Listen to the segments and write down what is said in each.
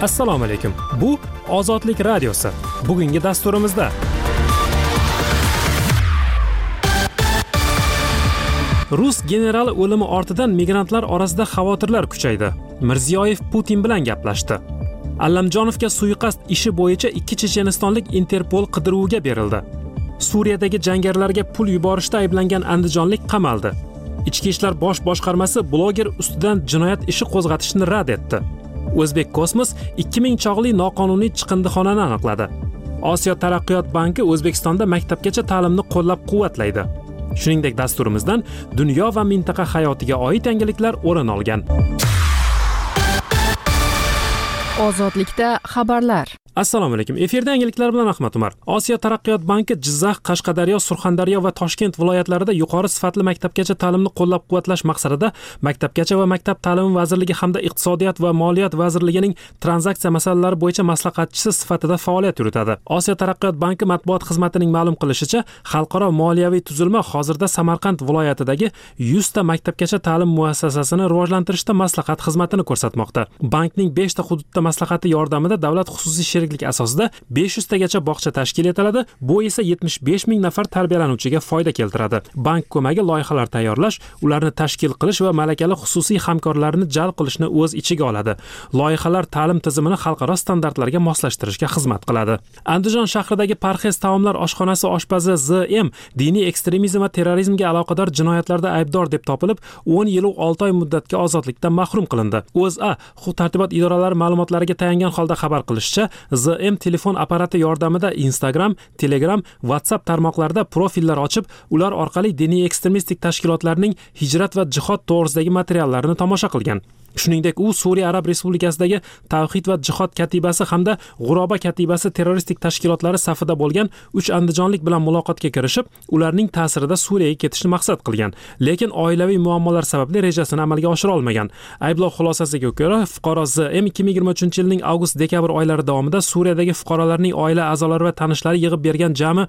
Assalomu alaykum. Bu Ozodlik radiosi. Bugungi dasturimizda Rus generali o'limi ortidan migrantlar orasida xavotirlar kuchaydi. Mirziyoyev Putin bilan gaplashdi. Allamjonovga suiqasd ishi bo'yicha 2 chechenistonlik Interpol qidiruviga berildi. Suriyadagi jangarilarga pul yuborishda ayblangan andijonlik qamaldi. Ichki ishlar bosh boshqarmasi bloger ustidan jinoyat ishi qo'zg'atishni rad etdi. O'zbek Kosmos 2000 chog'li noqonuniy chiqindixonani aniqladi. Osiyo taraqqiyot banki O'zbekistonda maktabgacha ta'limni qo'llab-quvvatlaydi. Shuningdek, dasturimizdan dunyo va mintaqa hayotiga oid yangiliklar o'rin olgan. Ozodlikda xabarlar. Assalomu alaykum. Efirda yangiliklar bilan Ahmad Umar. Osiyo taraqqiyot banki Jizzax, Qashqadaryo, Surxondaryo va Toshkent viloyatlarida yuqori sifatli maktabgacha ta'limni qo'llab-quvvatlash maqsadida Maktabgacha va maktab ta'limi vazirligi hamda Iqtisodiyot va Moliyat vazirligining tranzaksiya masalalari bo'yicha maslahatchisi sifatida faoliyat yuritadi. Osiyo taraqqiyot banki matbuot xizmatining ma'lum qilishicha, xalqaro moliyaviy tuzilma hozirda Samarqand viloyatidagi 100 ta maktabgacha ta'lim muassasasini rivojlantirishda maslahat xizmatini ko'rsatmoqda. Bankning 5 ta hududda maslahati yordamida davlat xususiy sheriklik asosida 500 tagacha bog'cha tashkil etiladi. Bu esa 75 ming nafar tarbiyalanuvchiga foyda keltiradi. Bank ko'magi loyihalar tayyorlash, ularni tashkil qilish va malakali xususiy hamkorlarni jalb qilishni o'z ichiga oladi. Loyihalar ta'lim tizimini xalqaro standartlarga moslashtirishga xizmat qiladi. Andijon shahridagi Parhez taomlar oshxonasi oshpazi Z.M. diniy ekstremizm va terrorizmga aloqador jinoyatlarda aybdor deb topilib, 10 yil va 6 oy muddatga ozodlikdan mahrum qilindi. O'zA huquq-tartibot idoralari ma'lumotlariga tayangan holda xabar qilishicha, ZM telefon apparati yordamida Instagram, Telegram, WhatsApp tarmoqlarida profillar ochib, ular orqali diniy ekstremistik tashkilotlarning hijrat va jihod to'g'risidagi materiallarini tomosha qilgan. Shuningdek, u Suriya Arab Respublikasidagi Tavhid va jihod katibasi hamda G'uroba katibasi terroristik tashkilotlari safida bo'lgan 3 andijonlik bilan muloqotga kirishib, ularning ta'sirida Suriyaga ketishni maqsad qilgan. Lekin oilaviy muammolar sababli rejasini amalga oshira olmagan. Ayblov xulosasiga ko'ra, fuqaro Z.M. 2023-yilning avgust-dekabr oylari davomida Suriyadagi fuqarolarning oila a'zolari va tanishlari yig'ib bergan jami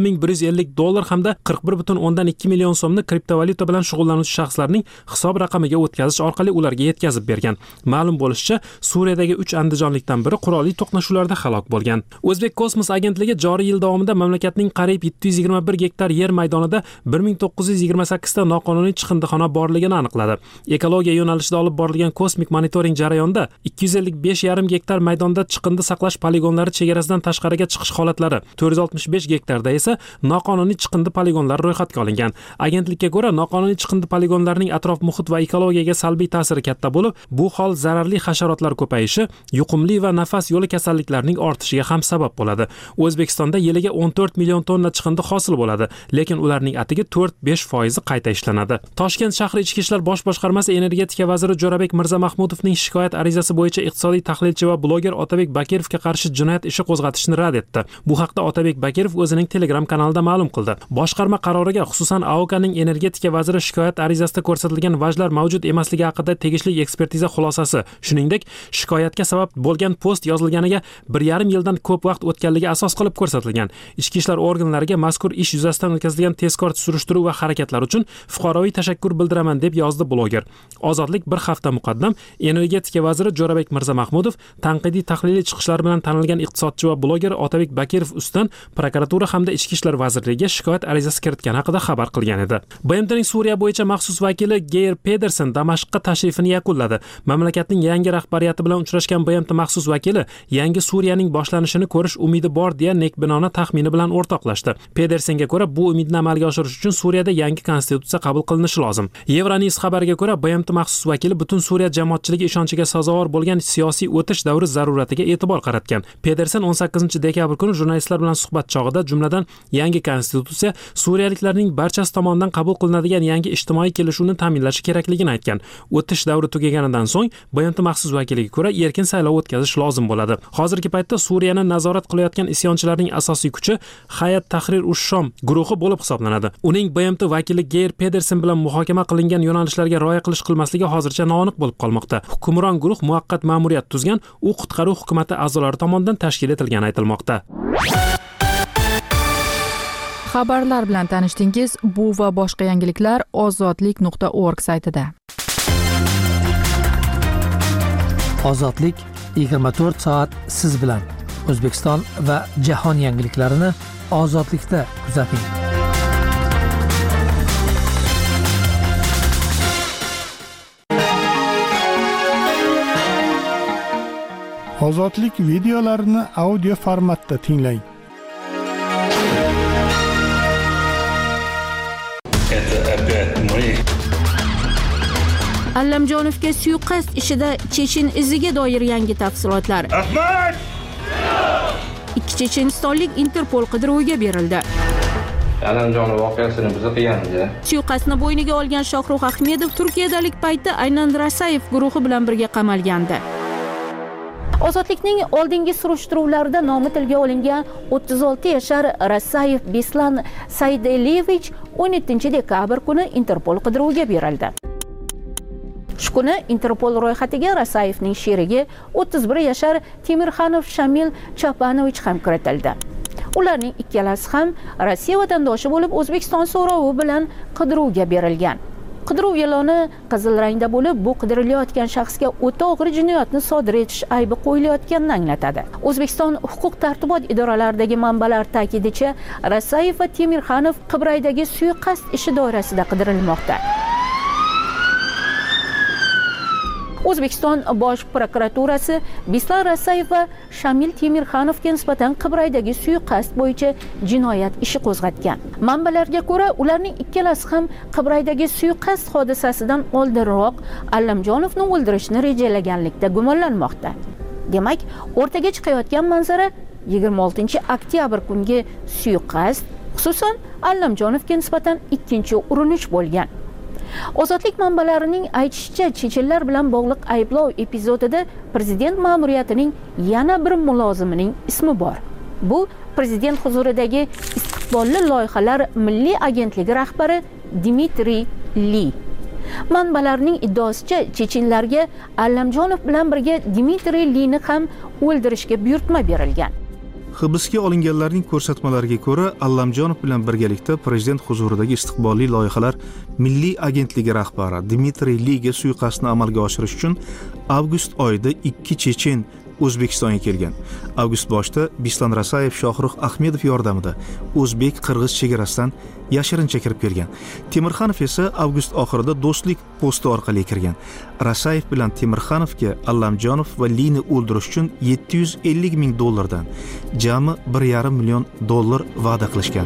$7150 hamda 41.2 million so'mni kriptovalyuta bilan shug'ullanuvchi shaxslarning hisob raqamiga o'tkazish orqali ularga yetkazib bergan. Ma'lum bo'lishicha, Suriyadagi 3 andijonlikdan biri qurolli to'qnashuvlarda halok bo'lgan. O'zbek Kosmos agentligi joriy yil davomida mamlakatning qariyb 721 gektar yer maydonida 1928 ta noqonuniy chiqindixona borligini aniqladi. Ekologiya yo'nalishida olib borilgan kosmik monitoring jarayonida 255,5 gektar maydonda chiqindi saqlash poligonlari chegarasidan tashqariga chiqish holatlari, 465 gektarda esa noqonuniy chiqindi poligonlari ro'yxatga olingan. Agentlikka ko'ra, noqonuniy chiqindi poligonlarining atrof muhit va ekologiyaga salbiy ta'siri katta bo'lib, bu hol zararli hasharotlar ko'payishi, yuqumli va nafas yo'li kasalliklarining ortishiga ham sabab bo'ladi. O'zbekistonda yiliga 14 million tonna chiqindi hosil bo'ladi, lekin ularning atigi 4-5% qayta ishlanadi. Toshkent shahri ichki ishlar bosh boshqarmasi energetika vaziri Jo'rabek Mirzamahmudovning shikoyat arizasi bo'yicha iqtisodiy tahlilchi va bloger Otabek Bakirovga qarshi jinoyat ishi qo'zg'atishni rad etdi. Bu haqda Otabek Bakirov o'zining Telegram kanalida ma'lum qildi. Boshqarma qaroriga xususan AOKning energetika vaziri shikoyat arizasida ko'rsatilgan vajlar mavjud emasligi haqida tegishli ekspertiza xulosasi, shuningdek, shikoyatga sabab bo'lgan post yozilganiga 1,5 yildan ko'p vaqt o'tganligi asos qilib ko'rsatilgan. Ichki ishlar organlariga mazkur ish yuzasidan o'tkazilgan tezkor surishtiruv va harakatlar uchun fuqaroviy tashakkur bildiraman deb yozdi bloger. Ozodlik bir hafta muqaddam energetika vaziri Jo'rabek Mirzamahmudov tanqidiy tahliliy chiqishlar bilan tanilgan iqtisodchi va bloger Otabek Bakirov ustidan prokuratura hamda ichki ishlar vazirligiga shikoyat arizasi kiritgani haqida xabar qilgan edi. BMTning Suriya bo'yicha maxsus vakili Geir Pedersen Damashqqa tashrifini yakunladi. Mamlakatning yangi rahbariyati bilan uchrashgan BMT maxsus vakili yangi Suriyaning boshlanishini ko'rish umidi bor deya nekbinona taxmini bilan o'rtoqlashdi. Pedersenga ko'ra, bu umidni amalga oshirish uchun Suriyada yangi konstitutsiya qabul qilinishi lozim. Euronews xabariga ko'ra, BMT maxsus vakili butun Suriya jamoatchiligi ishonchiga sazovor bo'lgan siyosiy o'tish davri zaruratiga e'tibor qaratgan. Pedersen 18-dekabr kuni jurnalistlar bilan suhbat chog'ida jumladan yangi konstitutsiya suriyaliklarning barchasi tomonidan qabul qilinadigan yangi ijtimoiy kelishuvni ta'minlashi kerakligini aytgan. O'tish davri tugaganidan so'ng BMT maxsus vakiliga ko'ra erkin saylov o'tkazish lozim bo'ladi. Hozirgi paytda Suriyani nazorat qilayotgan isyonchilarning asosiy kuchi Hayat Tahrir ush-Shom guruhi bo'lib hisoblanadi. Uning BMT vakili Geir Pedersen bilan muhokama qilingan yo'nalishlarga rioya qilish-qilmasligi hozircha noaniq bo'lib qolmoqda. Hukmron guruh muvaqqat ma'muriyat tuzgan, u qutqaruv hukuumati a'zolari tomonidan tashkil etilgani aytilmoqda. Xabarlar bilan tanishdingiz. Bu va boshqa yangiliklar ozodlik.org saytida. Ozodlik 24 soat siz bilan. O'zbekiston va jahon yangiliklarini ozodlikda kuzating. Ozodlik videolarini audio formatda tinglang. Allamjonovga suiqasd ishida Chechen iziga doir yangi tafsilotlar. Ahmad! Ikki chechenistonlik Interpol qidiruviga berildi. Allamjonov voqeasini biz qilganmiz. Suiqasdni bo'yniga olgan Shohrux Ahmedov Turkiyadalik paytda aynan Rasayev guruhi bilan birga qamalgandi. Ozodlikning oldingi surishtiruvlarida nomi tilga olingan 36 yashar Rasayev Beslan Saydelevich 17 dekabr kuni Interpol qidiruviga berildi. Shu kuni Interpol ro'yxatiga Rasayevning sherigi 31 yashar Temirxanov Shamil Chapanovich ham kiritildi. Ularning ikkalasi ham Rossiya vatandoshi bo'lib, O'zbekiston so'rovi bilan qidiruvga berilgan. Qidiruv e'loni qizil rangda bo'lib, bu qidirilayotgan shaxsga o'ta og'ir jinoyatni sodir etish aybi qo'yilayotganini anglatadi. O'zbekiston huquq-tartibot idoralaridagi manbalar ta'kidicha, Rasayev va Temirxanov Qibraydagi suiqasd ishi doirasida qidirilmoqda. O'zbekiston Bosh prokuraturasi Beslan Rasayev va Shamil Temirxanovga nisbatan Qibraydagi suiqasd bo'yicha jinoyat ishi qo'zg'atgan. Manbalarga ko'ra, ularning ikkalasi ham Qibraydagi suiqasd hodisasidan oldinroq Allamjonovni o'ldirishni rejalaganlikda gumonlanmoqda. Demak, o'rtaga chiqayotgan manzara 26-oktyabr kungi suiqasd, xususan Allamjonovga nisbatan ikkinchi urinish bo'lgan. Ozodlik manbalarining aytishicha, chechenlar bilan bog'liq ayblov epizodida prezident ma'muriyatining yana bir mulozimining ismi bor. Bu prezident huzuridagi istiqbolli loyihalar milliy agentligi rahbari Dmitriy Li. Manbalarning iddaosicha, chechenlarga Allamjonov bilan birga Dmitriy Lini ham o'ldirishga buyurtma berilgan. Hibsga olinganlarning ko'rsatmalariga ko'ra, Allamjonov bilan birgalikda prezident huzuridagi istiqbolli loyihalar milliy agentligi rahbari Dmitriy Liga suiqasdni amalga oshirish uchun avgust oyida 2 chechen O'zbekistonga kelgan. Avgust boshida Beslan Rasayev Shohrux Ahmedov yordamida o'zbek-qirg'iz chegarasidan yashirincha kirib kelgan. Temirxanov esa avgust oxirida do'stlik posti orqali kirgan. Rasayev bilan Temirxanovga Allamjonov va Lini o'ldirish uchun $750 ming dan jami $1,5 million va'da qilishgan.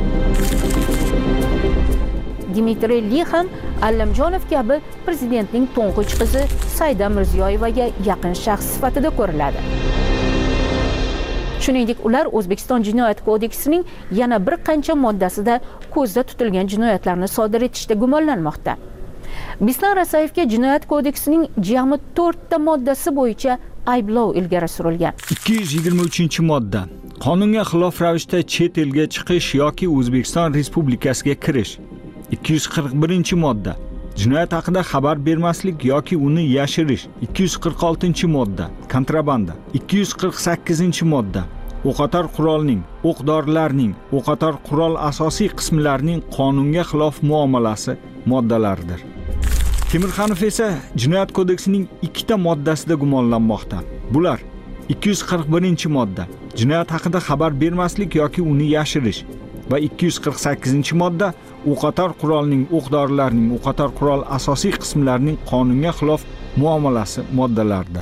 Dmitriy Li ham Allamjonov kabi prezidentning to'ng'ich qizi Saida Mirziyoyevaga yaqin shaxs sifatida ko'riladi. Shuningdek, ular O'zbekiston Jinoyat kodeksining yana bir qancha moddasida ko'zda tutilgan jinoyatlarni sodir etishda gumonlanmoqda. Beslan Rasayevga Jinoyat kodeksining jami 4 ta moddasi bo'yicha ayblov ilgari surilgan. 223-modda qonunga xilof ravishda chet elga chiqish yoki O'zbekiston Respublikasiga kirish. 241-modda jinoyat haqida xabar bermaslik yoki uni yashirish. 246-modda kontrabanda. 248-modda o'qotar qurolning, o'q-dorilarning, o'qotar qurol asosiy qismlarining qonunga xilof muomalasi moddalaridir. Temirxanov esa Jinoyat kodeksining 2 ta moddasida gumonlanmoqda. Bular 241-modda jinoyat haqida xabar bermaslik yoki uni yashirish va 248-modda o'qotar qurolning, o'q-dorilarning, o'qotar qurol asosiy qismlarining qonunga xilof muomalasi moddalarida.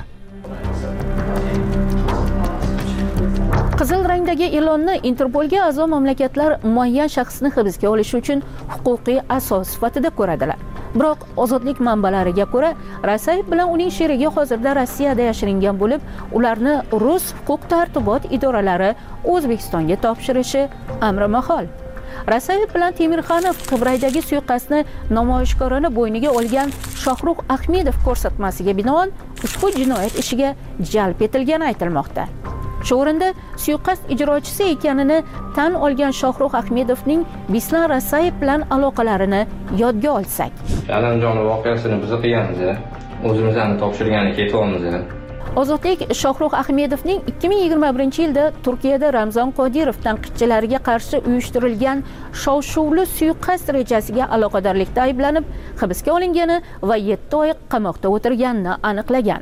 Qizil rangdagi e'lonni Interpolga a'zo mamlakatlar muayyan shaxsni hibsga olish uchun huquqiy asos sifatida ko'radilar. Biroq ozodlik manbalariga ko'ra, Rasayev bilan uning sherigi hozirda Rossiyada yashiringan bo'lib, ularni Rus huquq-tartibot idoralari O'zbekistonga topshirishi amri mahol. Rasayev bilan Temirxanov Qibraydagi suiqasdni namoyishkorona bo'yniga olgan Shohrux Ahmedov ko'rsatmasiga binoan ushbu jinoyat ishiga jalb etilgani aytilmoqda. Shu o'rinda suiqasd ijrochisi ekanini tan olgan Shohrux Ahmedovning Beslan Rasayev bilan aloqalarini yodga olsak. Allamjonov voqeasini biz qilganmiz, o'zimizni topshirgani ketyapmiz. Ozodlik Shohrux Ahmedovning 2021-yilda Turkiyada Ramzon Qodirov tanqidchilariga qarshi uyushtirilgan shov-shuvli suiqasd rejasiga aloqadorlikda ayblanib hibsga olingani va 7 oy qamoqda o'tirganini aniqlagan.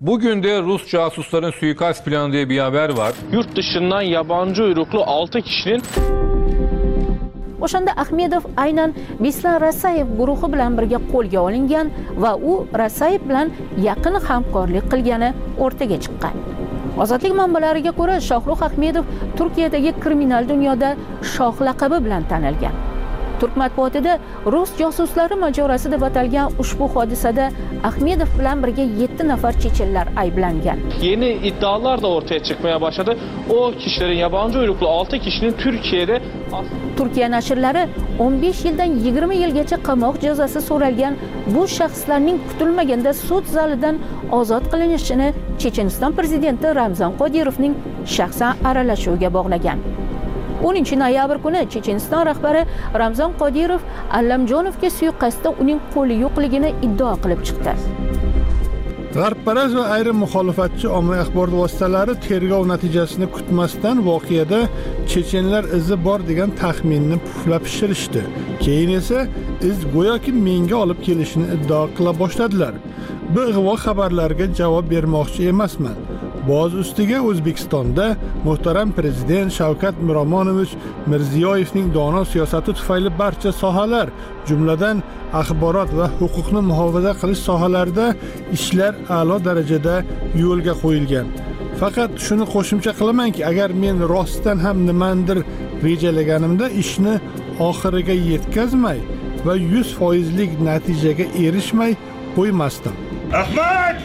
Bugün de Rus casusların suikast planı diye bir haber var. Yurt dışından yabancı uyruklu 6 kişinin O'shanda Ahmedov aynan Bislan Rasayev guruhi bilan birga qo'lga olingan va u Rasayev bilan yaqin hamkorlik qilgani o'rtaga chiqqan. Ozodlik manbalariga ko'ra, Shohrux Ahmedov Turkiyadagi kriminal dunyoda shoh laqabi bilan tanilgan. Turk matbuotida Rus josuslari mojarosi deb atalgan ushbu hodisada Ahmedov bilan birga 7 nafar chechenlar ayblangan. Yeni iddialar da ortaya çıkmaya başladı. O kişilerin yabancı uyruklu 6 kişinin Türkiye'de Turkiya nashrlari 15 yildan 20 yilgacha qamoq jazosi so'ralgan bu shaxslarning kutilmaganda sud zalidan ozod qilinishini Checheniston prezidenti Ramzan Qodirovning shaxsan aralashuviga bog'lagan. 10 noyabr kuni Checheniston rahbari Ramzan Qodirov Allamjonovga suiqasdda uning qo'li yo'qligini iddao qilib chiqdi. G'arbparast va ayrim muxolifatchi ommaviy axborot vositalari tergov natijasini kutmasdan voqeada chechenlar izi bor degan taxminni puflab pishirishdi. Keyin esa iz go'yoki menga olib kelishini iddao qila boshladilar. Bu ig'vo xabarlarga javob bermoqchi emasman. Boz ustiga O'zbekistonda muhtaram prezident Shavkat Miromonovich Mirziyoyevning dono siyosati tufayli barcha sohalar, jumladan axborot va huquqni muhofaza qilish sohalarida ishlar a'lo darajada yo'lga qo'yilgan. Faqat shuni qo'shimcha qilamanki, agar men rostdan ham nimandir rejalaganimda ishni oxiriga yetkazmay va 100%lik natijaga erishmay qo'ymasdim. Ahmad!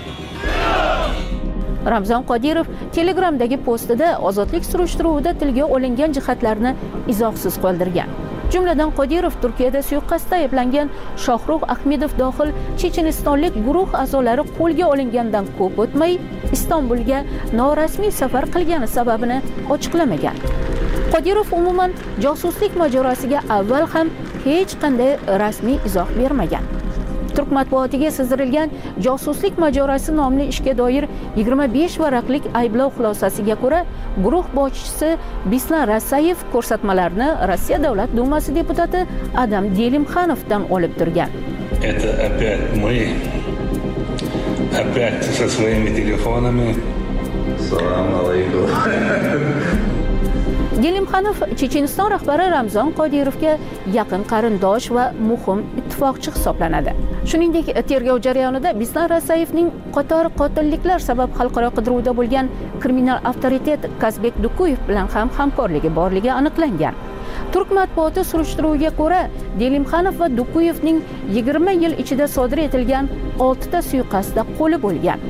Ramzan Qodirov Telegramdagi postida ozodlik surishtiruvida tilga olingan jihatlarni izohsiz qoldirgan. Jumladan Qodirov Turkiyada suiqasdda ayblangan Shohrux Ahmedov dohil chechenistonlik guruh a'zolari qo'lga olingandan ko'p o'tmay Istanbulga norasmiy safar qilgani sababini ochiqlamagan. Qodirov umuman josuslik mojarosiga avval ham hech qanday rasmiy izoh bermagan. Turk matbuotiga sizdirilgan josuslik mojarosi nomli ishga doir 25 varaqlik ayblov xulosasiga ko'ra, guruh boshchisi Bislan Rasayev ko'rsatmalarni Rossiya Davlat Dumasi deputati Adam Delimxanovdan olib turgan. Это опять мы. Опять со своими телефонами. Салам алейкум. Delimxanov Checheniston rahbari Ramzan Qodirovga yaqin qarindosh va muhim ittifoqchi hisoblanadi. Shuningdek, tergov jarayonida Bislan Rasayevning qator qotilliklar sabab xalqaro qidiruvda bo'lgan kriminal avtoritet Kazbek Dukuyev bilan ham hamkorligi borligi aniqlangan. Turk matbuoti surishtiruviga ko'ra, Delimxanov va Dukuyevning 20 yil ichida sodir etilgan 6 ta suiqasdda qo'li bo'lgan.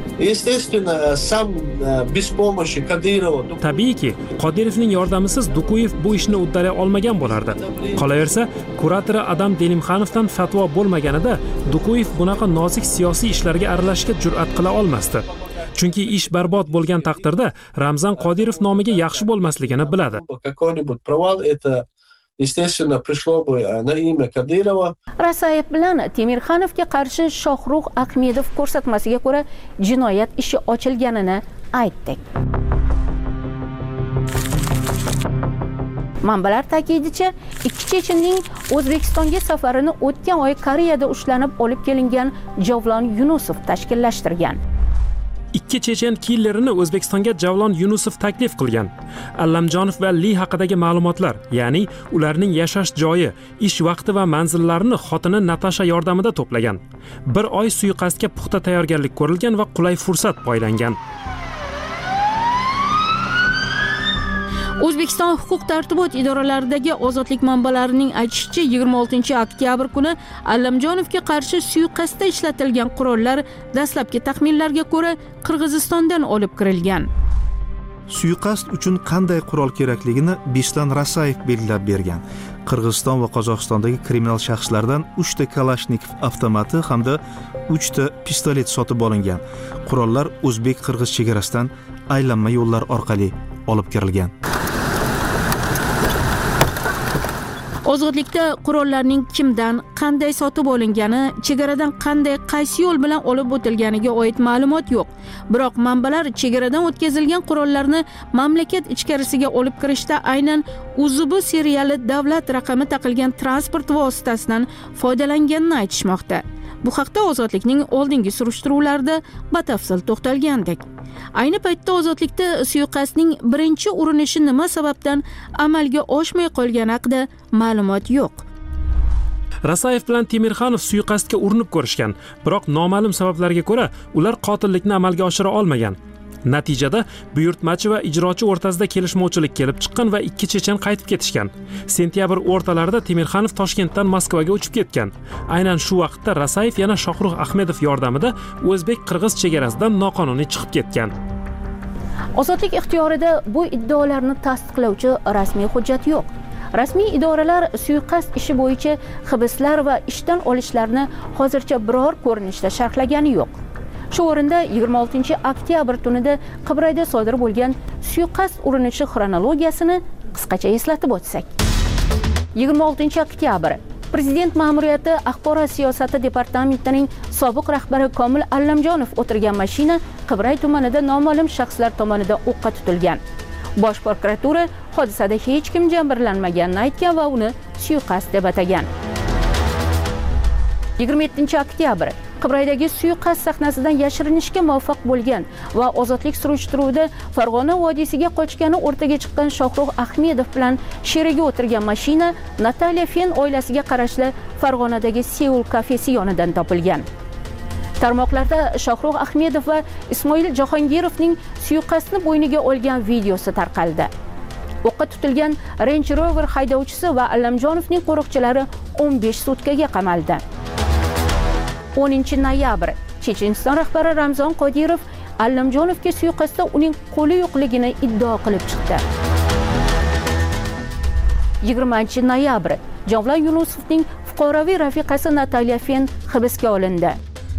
Tabiiyki, Qodirovning yordamisiz Dukuyev bu ishni uddalay olmagan bo'lardi. Qolaversa, kuratori Adam Delimxanovdan fatvo bo'lmaganida Dukuyev bunaqa nozik siyosiy ishlarga aralashishga jur'at qila olmasdi. Chunki ish barbod bo'lgan taqdirda Ramzan Qodirov nomiga yaxshi bo'lmasligini biladi. Естественно, пришло бы на имя Кадырова. Rasayev bilan Temirxanovga qarshi Shohrux Ahmedov ko'rsatmasiga ko'ra jinoyat ishi ochilganini aytdik. Manbalar ta'kidicha, ikki chechenning O'zbekistonga safarini o'tgan oy Koreyada ushlanib olib kelingan Javlon Yunusov tashkillashtirgan. Ikki chechen killerini O'zbekistonga Javlon Yunusov taklif qilgan. Allamjonov va Li haqidagi ma'lumotlar, ya'ni ularning yashash joyi, ish vaqti va manzillarini xotini Natasha yordamida to'plagan. Bir oy suiqasdga puxta tayyorgarlik ko'rilgan va qulay fursat poylangan. O'zbekiston huquq-tartibot idoralaridagi ozodlik manbalarining aytishicha, 26 oktyabr kuni Allamjonovga qarshi suiqasdda ishlatilgan qurollar dastlabki taxminlarga ko'ra Qirg'izistondan olib kirilgan. Suiqasd uchun qanday qurol kerakligini Bislan Rasayev belgilab bergan. Qirg'iziston va Qozog'istondagi kriminal shaxslardan 3 ta Kalashnikov avtomati hamda 3 ta pistolet sotib olingan. Qurollar o'zbek-qirg'iz chegarasidan aylanma yo'llar orqali olib kirilgan. Ozodlikda qurollarning kimdan, qanday sotib olingani, chegaradan qanday, qaysi yo'l bilan olib o'tilganiga oid ma'lumot yo'q. Biroq manbalar chegaradan o'tkazilgan qurollarni mamlakat ichkarisiga olib kirishda aynan UZB seriyali davlat raqami taqilgan transport vositasidan foydalanganini aytishmoqda. Bu haqda Ozodlikning oldingi surishtiruvlarida batafsil to'xtalgandik. Ayni paytda Ozodlikda suiqasdning birinchi urinishi nima sababdan amalga oshmay qolgani haqida ma'lumot yo'q. Rasayev bilan Temirxanov suiqasdga urinib ko'rishgan, biroq noma'lum sabablarga ko'ra ular qotillikni amalga oshira olmagan. Natijada buyurtmachi va ijrochi o'rtasida kelishmovchilik kelib chiqqan va ikki chechen qaytib ketishgan. Sentyabr o'rtalarida Temirxanov Toshkentdan Moskvaga uchib ketgan. Aynan shu vaqtda Rasayev yana Shohrux Ahmedov yordamida o'zbek-qirg'iz chegarasidan noqonuniy chiqib ketgan. Ozodlik ixtiyorida bu iddaolarni tasdiqlovchi rasmiy hujjat yo'q. Rasmiy idoralar suiqasd ishi bo'yicha hibslar va ishdan olishlarni hozircha biror ko'rinishda sharhlagani yo'q. Shu o'rinda 26 oktyabr tunida Qibrayda sodir bo'lgan suiqasd urinishi xronologiyasini qisqacha eslatib o'tsak. 26 oktyabr Prezident ma'muriyati axborot siyosati departamentining sobiq rahbari Komil Allamjonov o'tirgan mashina Qibray tumanida noma'lum shaxslar tomonidan o'qqa tutilgan. Bosh prokuratura hodisada hech kim jabrlanmaganini aytgan va uni suiqasd deb atagan. 27 oktyabr Qibraydagi suiqasd sahnasidan yashirinishga muvaffaq bo'lgan va ozodlik surishtiruvida Farg'ona vodiysiga qochgani o'rtaga chiqqan Shohrux Ahmedov bilan sherigi o'tirgan mashina Nataliya Fen oilasiga qarashli Farg'onadagi Seul kafesi yonidan topilgan. Tarmoqlarda Shohrux Ahmedov va Ismoil Jahongirovning suiqasdni bo'yniga olgan videosi tarqaldi. O'qqa tutilgan Range Rover haydovchisi va Allamjonovning qo'riqchilari 15 sutkaga qamaldi. 10 noyabr Checheniston rahbari Ramzon Qodirov Allamjonovga suiqasdda uning qo'li yo'qligini iddao qilib chiqdi. 20 noyabr Javlon Yunusovning fuqaroviy rafiqasi Nataliya Fen hibsga olindi.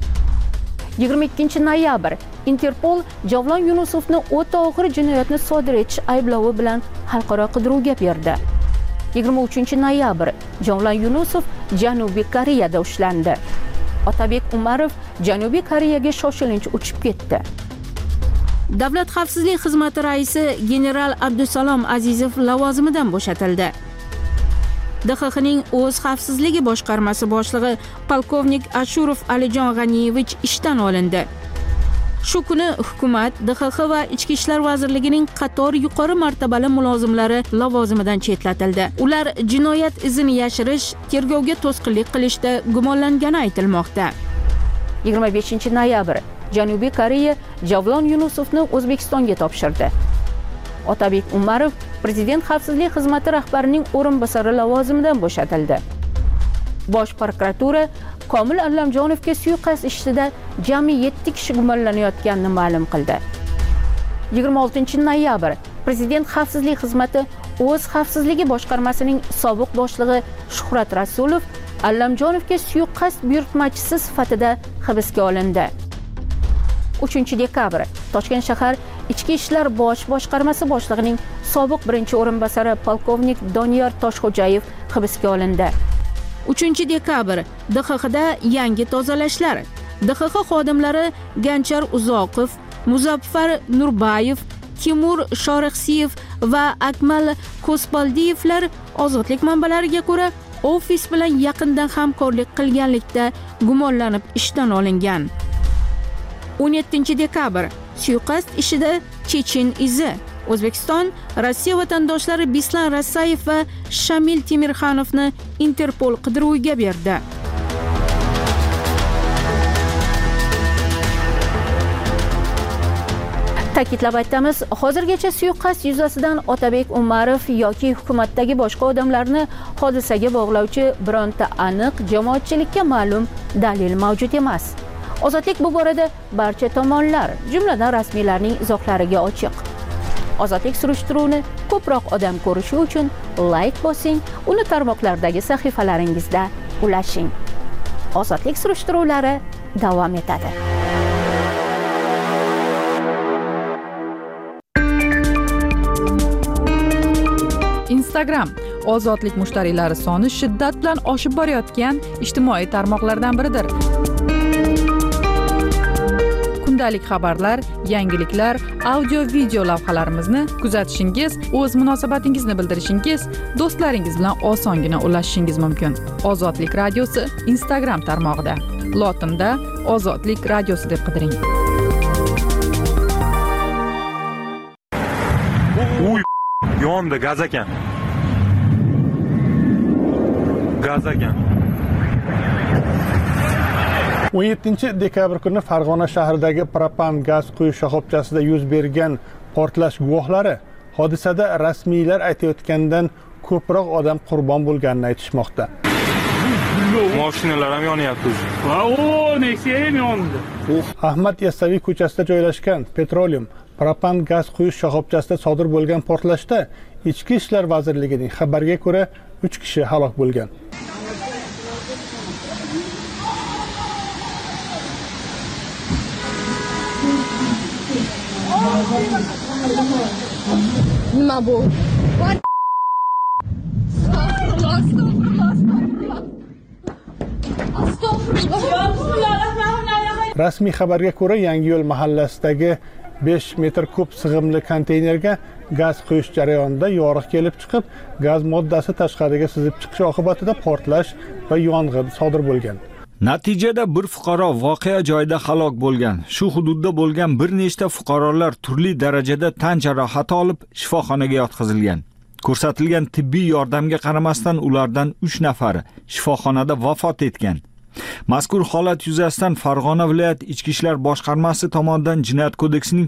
22 noyabr Interpol Javlon Yunusovni o'ta og'ir jinoyatni sodir etish ayblovi bilan xalqaro qidiruvga berdi. 23 noyabr Javlon Yunusov Janubiy Koreyada ushlandi. Otabek Umarov Janubiy Koreyaga shoshilinch uchib ketdi. Davlat xavfsizlik xizmati raisi general Abdusalom Azizov lavozimidan bo'shatildi. DXXning o'z xavfsizligi boshqarmasi boshlig'i polkovnik Ashurov Alijon G'aniyevich ishdan olindi. Shu kuni hukumat DXX va Ichki ishlar vazirligining qator yuqori martabali mulozimlari lavozimidan chetlatildi. Ular jinoyat izini yashirish, tergovga to'sqinlik qilishda gumonlangani aytilmoqda. 25 noyabr Janubiy Koreya Javlon Yunusovni O'zbekistonga topshirdi. Otabek Umarov Prezident xavfsizlik xizmati rahbarining o'rinbosari lavozimidan bo'shatildi. Bosh prokuratura Komil Allamjonovga suiqasd ishida jami 7 kishi gumonlanayotganini ma'lum qildi. 26 noyabr Prezident xavfsizlik xizmati o'z xavfsizligi boshqarmasining sobiq boshlig'i Shuhrat Rasulov Allamjonovga suiqasd buyurtmachisi sifatida hibsga olindi. 3 dekabr Toshkent shahar Ichki ishlar bosh boshqarmasi boshlig'ining sobiq birinchi o'rinbosari polkovnik Doniyor Toshxo'jayev hibsga olindi. 3 dekabr DXXda yangi tozalashlar. DXX xodimlari Ganchar Uzoqov, Muzaffar Nurbayev, Timur Shorixsiyev va Akmal Ko'spaldiyevlar ozodlik manbalariga ko'ra ofis bilan yaqindan hamkorlik qilganlikda gumonlanib ishdan olingan. 17 dekabr suiqasd ishida Chechen izi. O'zbekiston Rossiya vatandoshlari Bislan Rasayev va Shamil Temirxanovni Interpol qidiruviga berdi. Ta'kidlab aytamiz, hozirgacha suiqasd yuzasidan Otabek Umarov yoki hukumatdagi boshqa odamlarni hodisaga bog'lovchi bironta aniq jamoatchilikka ma'lum dalil mavjud emas. Ozodlik bu borada barcha tomonlar, jumladan rasmiylarning izohlariga ochiq. Ozodlik surishtiruvini ko'proq odam ko'rishi uchun like bosing, uni tarmoqlardagi sahifalaringizda ulashing. Ozodlik surishtiruvlari davom etadi. Instagram ozodlik mushtariylari soni shiddat bilan oshib borayotgan ijtimoiy tarmoqlardan biridir. Kundalik xabarlar, yangiliklar, audio-video lavhalarimizni kuzatishingiz, o'z munosabatingizni bildirishingiz, do'stlaringiz bilan osongina ulashishingiz mumkin. Ozodlik radiosi Instagram tarmog'ida. lotinda Ozodlik radiosi deb qidiring. Uy, yonda gaz ekan. Gaz ekan. 17 dekabr kuni Farg'ona shahridagi propan gaz quyish shoxobchasida yuz bergan portlash guvohlari hodisada rasmiylar aytayotgandan ko'proq odam qurbon bo'lganini aytishmoqda. Mashinalar ham yonyapti. Nexia ham yondi. Ahmad Yassaviy ko'chasida joylashgan Petroleum propan gaz quyish shoxobchasida sodir bo'lgan portlashda Ichki ishlar vazirligining xabariga ko'ra 3 kishi halok bo'lgan. Nima bu? Rasmiy xabarga ko'ra Yangiyo'l mahallasidagi 5 metr kub sig'imli konteynerga gaz quyish jarayonida yoriq kelib chiqib, gaz moddasi tashqariga sizib chiqishi oqibatida portlash va yong'in sodir bo'lgan. Natijada bir fuqaro voqea joyida halok bo'lgan. Shu hududda bo'lgan bir nechta fuqarolar turli darajada tan jarohati olib shifoxonaga yotqizilgan. Ko'rsatilgan tibbiy yordamga qaramasdan ulardan 3 nafari shifoxonada vafot etgan. Mazkur holat yuzasidan Farg'ona viloyat Ichki ishlar boshqarmasi tomonidan Jinoyat kodeksining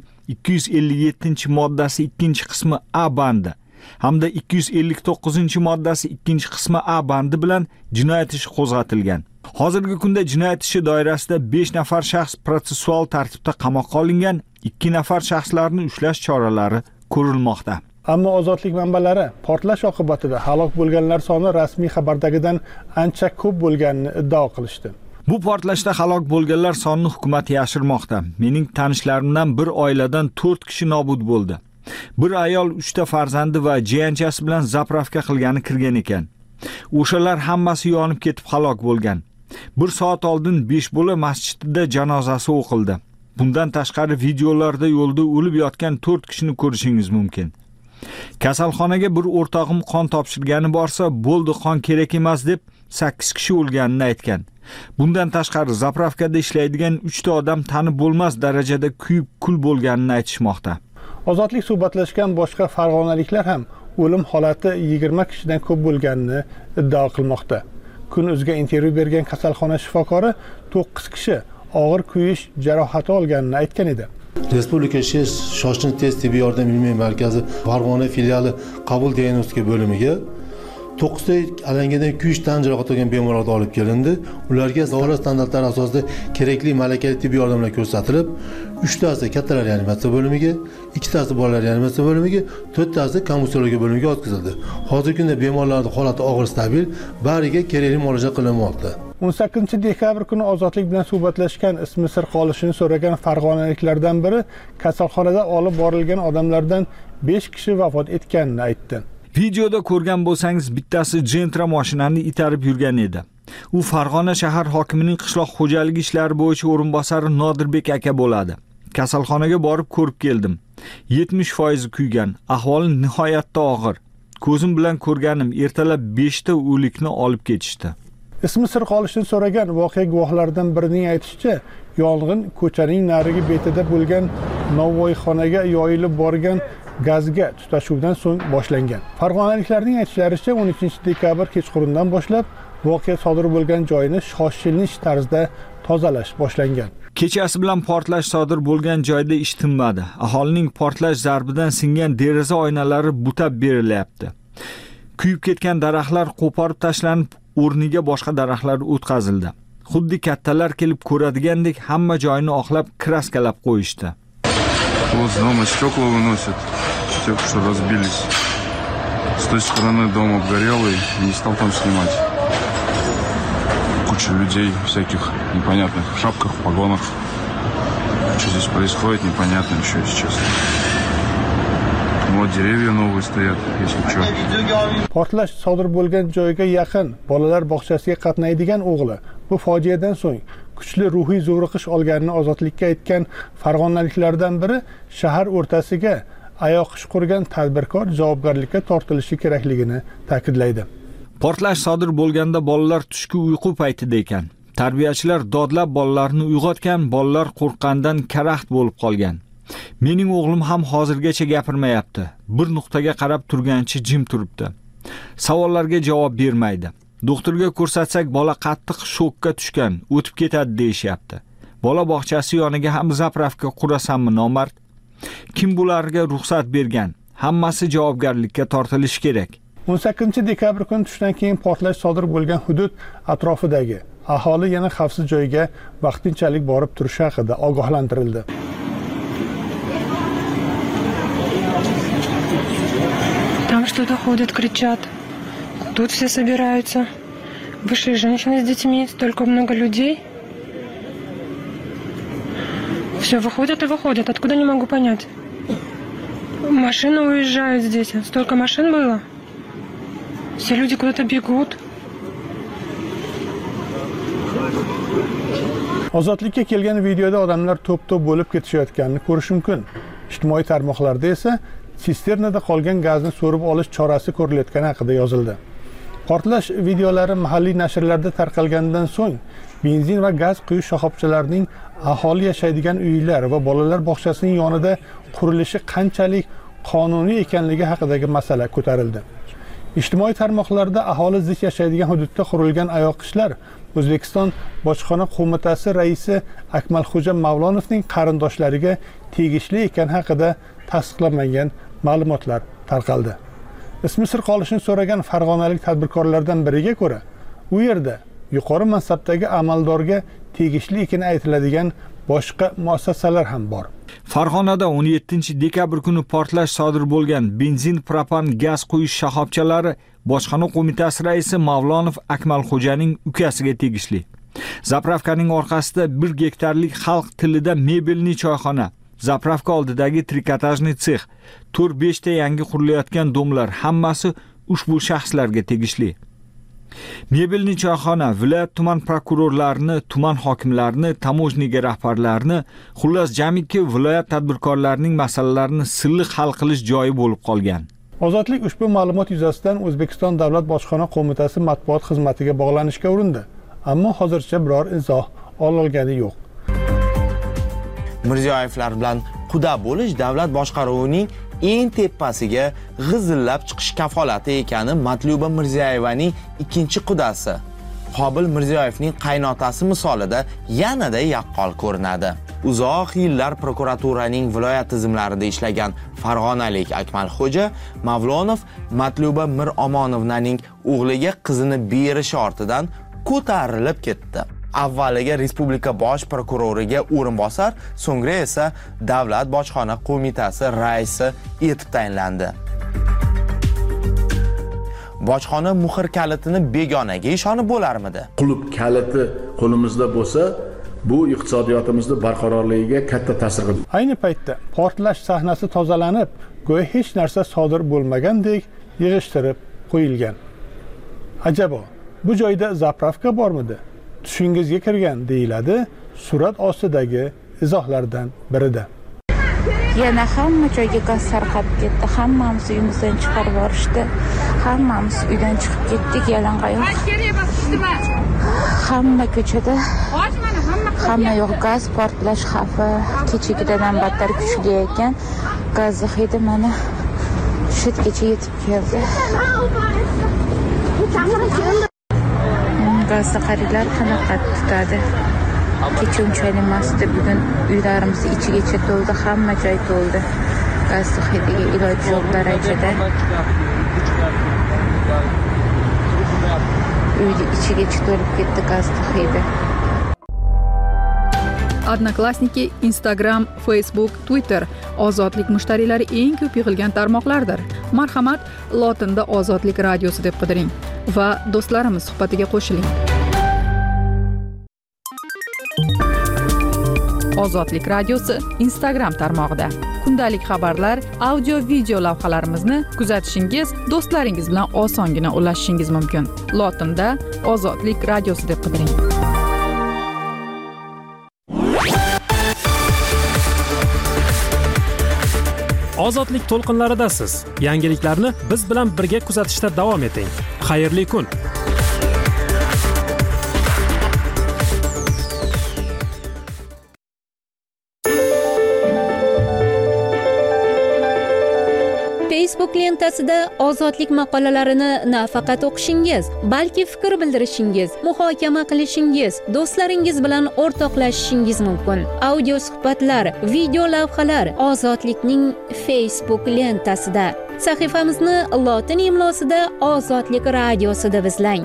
257-moddasi 2-qismi A bandi hamda 259-moddasi 2-qismi A bandi bilan jinoyat ishi qo'zg'atilgan. Hozirgi kunda jinoyat ishi doirasida 5 nafar shaxs protsessual tartibda qamoqqa olingan, 2 nafar shaxslarni ushlash choralari ko'rilmoqda. Ammo ozodlik manbalari portlash oqibatida halok bo'lganlar soni rasmiy xabardagidan ancha ko'p bo'lganini iddao qilishdi. Bu portlashda halok bo'lganlar sonini hukumat yashirmoqda. Mening tanishlarimdan bir oiladan 4 kishi nobud bo'ldi. Bir ayol 3 ta farzandi va jiyanchasi bilan zapravka qilgani kirgan ekan. O'shalar hammasi yonib ketib halok bo'lgan. 1 soat oldin 5 bola masjidida janozasi o'qildi. Bundan tashqari videolarda yo'lda o'lib yotgan 4 kishini ko'rishingiz mumkin. Kasalxonaga bir o'rtog'im qon topshirgani borsa, bo'ldi qon kerak emas deb 8 kishi o'lganini aytgan. Bundan tashqari zapravkada ishlaydigan 3 ta odam tanib bo'lmas darajada kuyib kul bo'lganini aytishmoqda. Ozodlik suhbatlashgan boshqa farg'onaliklar ham o'lim holati 20 kishidan ko'p bo'lganini iddao qilmoqda. Kun.uzga intervyu bergan kasalxona shifokori 9 kishi og'ir kuyish jarohati olganini aytgan edi. Respublika shoshilinch tez tibbiy yordam ilmiy markazi Farg'ona filiali qabul diagnostika bo'limiga 9 ta alangadan kuyish tan jarohati olgan bemorlar olib kelindi. Ularga davlat standartlari asosida kerakli malakali tibbiy yordamlar ko'rsatilib, 3 tasi kattalar reanimatsiya bo'limiga, 2 tasi bolalar reanimatsiya bo'limiga, 4 tasi konvulsiyologiya bo'limiga o'tkazildi. Hozirgi kunda bemorlarning holati og'ir stabil, bariga kerakli muolaja qilinmoqda. 18 dekabr kuni ozodlik bilan suhbatlashgan ismi sir qolishini so'ragan farg'onaliklardan biri kasalxonada olib borilgan odamlardan 5 kishi vafot etganini aytdi. Videoda ko'rgan bo'lsangiz, bittasi Gentra mashinani itarib yurgan edi. U Farg'ona shahar hokimining qishloq xo'jaligi ishlari bo'yicha o'rinbosari Nodirbek aka bo'ladi. Kasalxonaga borib ko'rib keldim. 70% kuygan, ahvoli nihoyatda og'ir. Ko'zim bilan ko'rganim, ertalab 5 ta o'likni olib ketishdi. Ismi sir qolishini so'ragan voqea guvohlaridan birining aytishicha, yong'in ko'chaning narigi betida bo'lgan novvoyxonaga yoyilib borgan gazga tutashuvdan so'ng boshlangan. Farg'onaliklarning aytishlaricha 13 dekabr kechqurundan boshlab voqea sodir bo'lgan joyni shoshilinch tarzda tozalash boshlangan. Kechasi bilan portlash sodir bo'lgan joyda ish tinmadi. Aholining portlash zarbidan singan deraza oynalari butab berilyapti. Kuyib ketgan daraxtlar qo'porib tashlanib, o'rniga boshqa daraxtlar o'tkazildi. Xuddi kattalar kelib ko'radigandek hamma joyni oqlab kraskalab qo'yishdi. Вот дома стекла выносят, те, что разбились. С той стороны дом обгорелый, не стал там снимать. Куча людей всяких непонятных в шапках, в погонах. Что здесь происходит, непонятно еще, если честно. Вот dеревья новые стоят, если что. Portlash sodir bo'lgan joyga yaqin bolalar bog'chasiga qatnaydigan o'g'li bu fojiadan so'ng kuchli ruhiy zo'riqish olganini ozodlikka aytgan farg'onaliklardan biri shahar o'rtasiga ayoq ish qurgan tadbirkor javobgarlikka tortilishi kerakligini ta'kidlaydi. Portlash sodir bo'lganda bolalar tushki uyqu paytida ekan. Tarbiyachilar dodlab bolalarni uyg'otgan, bolalar qo'rqqandan karaxt bo'lib qolgan. Mening o'g'lim ham hozirgacha gapirmayapti. Bir nuqtaga qarab turgancha jim turibdi. Savollarga javob bermaydi. Doktorga ko'rsatsak, bola qattiq shokka tushgan, o'tib ketadi deyishyapti. Bola bog'chasi yoniga ham zapravka qurasanmi nomard? Kim bularga ruxsat bergan? Hammasi javobgarlikka tortilishi kerak. 18-dekabr kuni tushdan keyin portlash sodir bo'lgan hudud atrofidagi aholi yana xavfsiz joyga vaqtinchalik borib turishi haqida ogohlantirildi. Там что-то ходят, кричат. Тут все собираются. Вышли женщины с детьми, столько много людей. Все выходят и выходят. Откуда, не могу понять. Машины уезжают здесь. Столько машин было. Все люди куда-то бегут. Ozodlikka kelgan videoda odamlar to'p-to'p bo'lib ketishayotganini ko'rish mumkin. Ijtimoiy tarmoqlarda esa sisternada qolgan gazni so'rib olish chorasi ko'rilayotgani haqida yozildi. Portlash videolari mahalliy nashrlarda tarqalgandan so'ng benzin va gaz quyish shoxobchalarining aholi yashaydigan uylar va bolalar bog'chasining yonida qurilishi qanchalik qonuniy ekanligi haqidagi masala ko'tarildi. Ijtimoiy tarmoqlarda aholi zich yashaydigan hududda qurilgan ayoqishlar O'zbekiston Bojxona qo'mitasi raisi Akmalxo'ja Mavlonovning qarindoshlariga tegishli ekani haqida tasdiqlanmagan ma'lumotlar tarqaldi. Ismi sir qolishini so'ragan farg'onalik tadbirkorlardan biriga ko'ra, u yerda yuqori mansabdagi amaldorga tegishli ekani aytiladigan boshqa muassasalar ham bor. Farg'onada 17-dekabr kuni portlash sodir bo'lgan benzin, propan, gaz quyish shoxobchalari Bojxona qo'mitasi raisi Mavlonov Akmalxo'janing ukasiga tegishli. Zapravkaning orqasida 1 gektarlik xalq tilida mebelli choyxona, zapravka oldidagi trikotajniy sex, 4-5 ta yangi qurilayotgan domlar hammasi ushbu shaxslarga tegishli. Mebelli choyxona viloyat tuman prokurorlarini, tuman hokimlarini, tamojniga rahbarlarini, xullas jamiki viloyat tadbirkorlarining masalalarini silliq hal qilish joyi bo'lib qolgan. Ozodlik ushbu ma'lumot yuzasidan O'zbekiston Davlat Bojxona qo'mitasi matbuot xizmatiga bog'lanishga urindi, ammo hozircha biror izoh ololgani yo'q. Mirziyoyevlar bilan quda bo'lish davlat boshqaruvining eng tepasiga g'izillab chiqish kafolati ekani Matluba Mirziyoyevaning ikkinchi qudasi Qobil Mirziyoyevning qaynotasi misolida yanada yaqqol ko'rinadi. Uzoq yillar prokuraturaning viloyat tizimlarida ishlagan farg'onalik Akmalxo'ja Mavlonov Matluba Miromonovnaning o'g'liga qizini berishi ortidan ko'tarilib ketdi. Avvaliga Respublika bosh prokuroriga o'rinbosar, so'ngra esa Davlat bojxona qo'mitasi raisi etib tayinlandi. Bojxona muhr kalitini begonaga ishonib bo'larmidi? Qulub kaliti qo'limizda bo'lsa, bu iqtisodiyotimizni barqarorligiga katta ta'sir qiladi. Ayni paytda portlash sahnasi tozalanib, go'yo hech narsa sodir bo'lmagandek yig'ishtirib qo'yilgan. Ajabo, bu joyda zapravka bormidi? Tushingizga kirgan deyiladi surat ostidagi izohlardan birida. Yana hamma joyga gaz tarqalib ketdi. Hammamiz uyimizdan chiqarib yuborishdi. Hammamiz uydan chiqib ketdik yalangoyoq. Hamma ko'chada hamma yoq gaz, portlash xavfi kechagidan ham battar kuchli ekan. Gaz hidi mana shu yergacha yetib keldi. Gazda qariylar qanaqa tutadi? Kecha unchalik emasdi, bugun uylarimiz ichigacha to'ldi, hamma joy to'ldi. Gaz hidiga iloji yo'q darajada. Uyni ichigacha to'lib ketdi gaz hidi. Odnoklassniki, Instagram, Facebook, Twitter ozodlik mushtariylari eng ko'p yig'ilgan tarmoqlardir. Marhamat, lotinda Ozodlik radiosi deb qidiring va do'stlarimiz suhbatiga qo'shiling. Ozodlik radiosi Instagram tarmog'ida kundalik xabarlar, audio, video lavhalarimizni kuzatishingiz, do'stlaringiz bilan osongina ulashishingiz mumkin. Lotinda Ozodlik radiosi deb qidiring. Ozodlik to'lqinlaridasiz. Yangiliklarni biz bilan birga kuzatishda davom eting. Xayrli kun. Facebook lentasida ozodlik maqolalarini nafaqat o'qishingiz, balki fikr bildirishingiz, muhokama qilishingiz, do'stlaringiz bilan o'rtoqlashishingiz mumkin. Audio suhbatlar, video lavhalar Ozodlikning Facebook lentasida. Sahifamizni lotin imlosida Ozodlik radiosida izlang.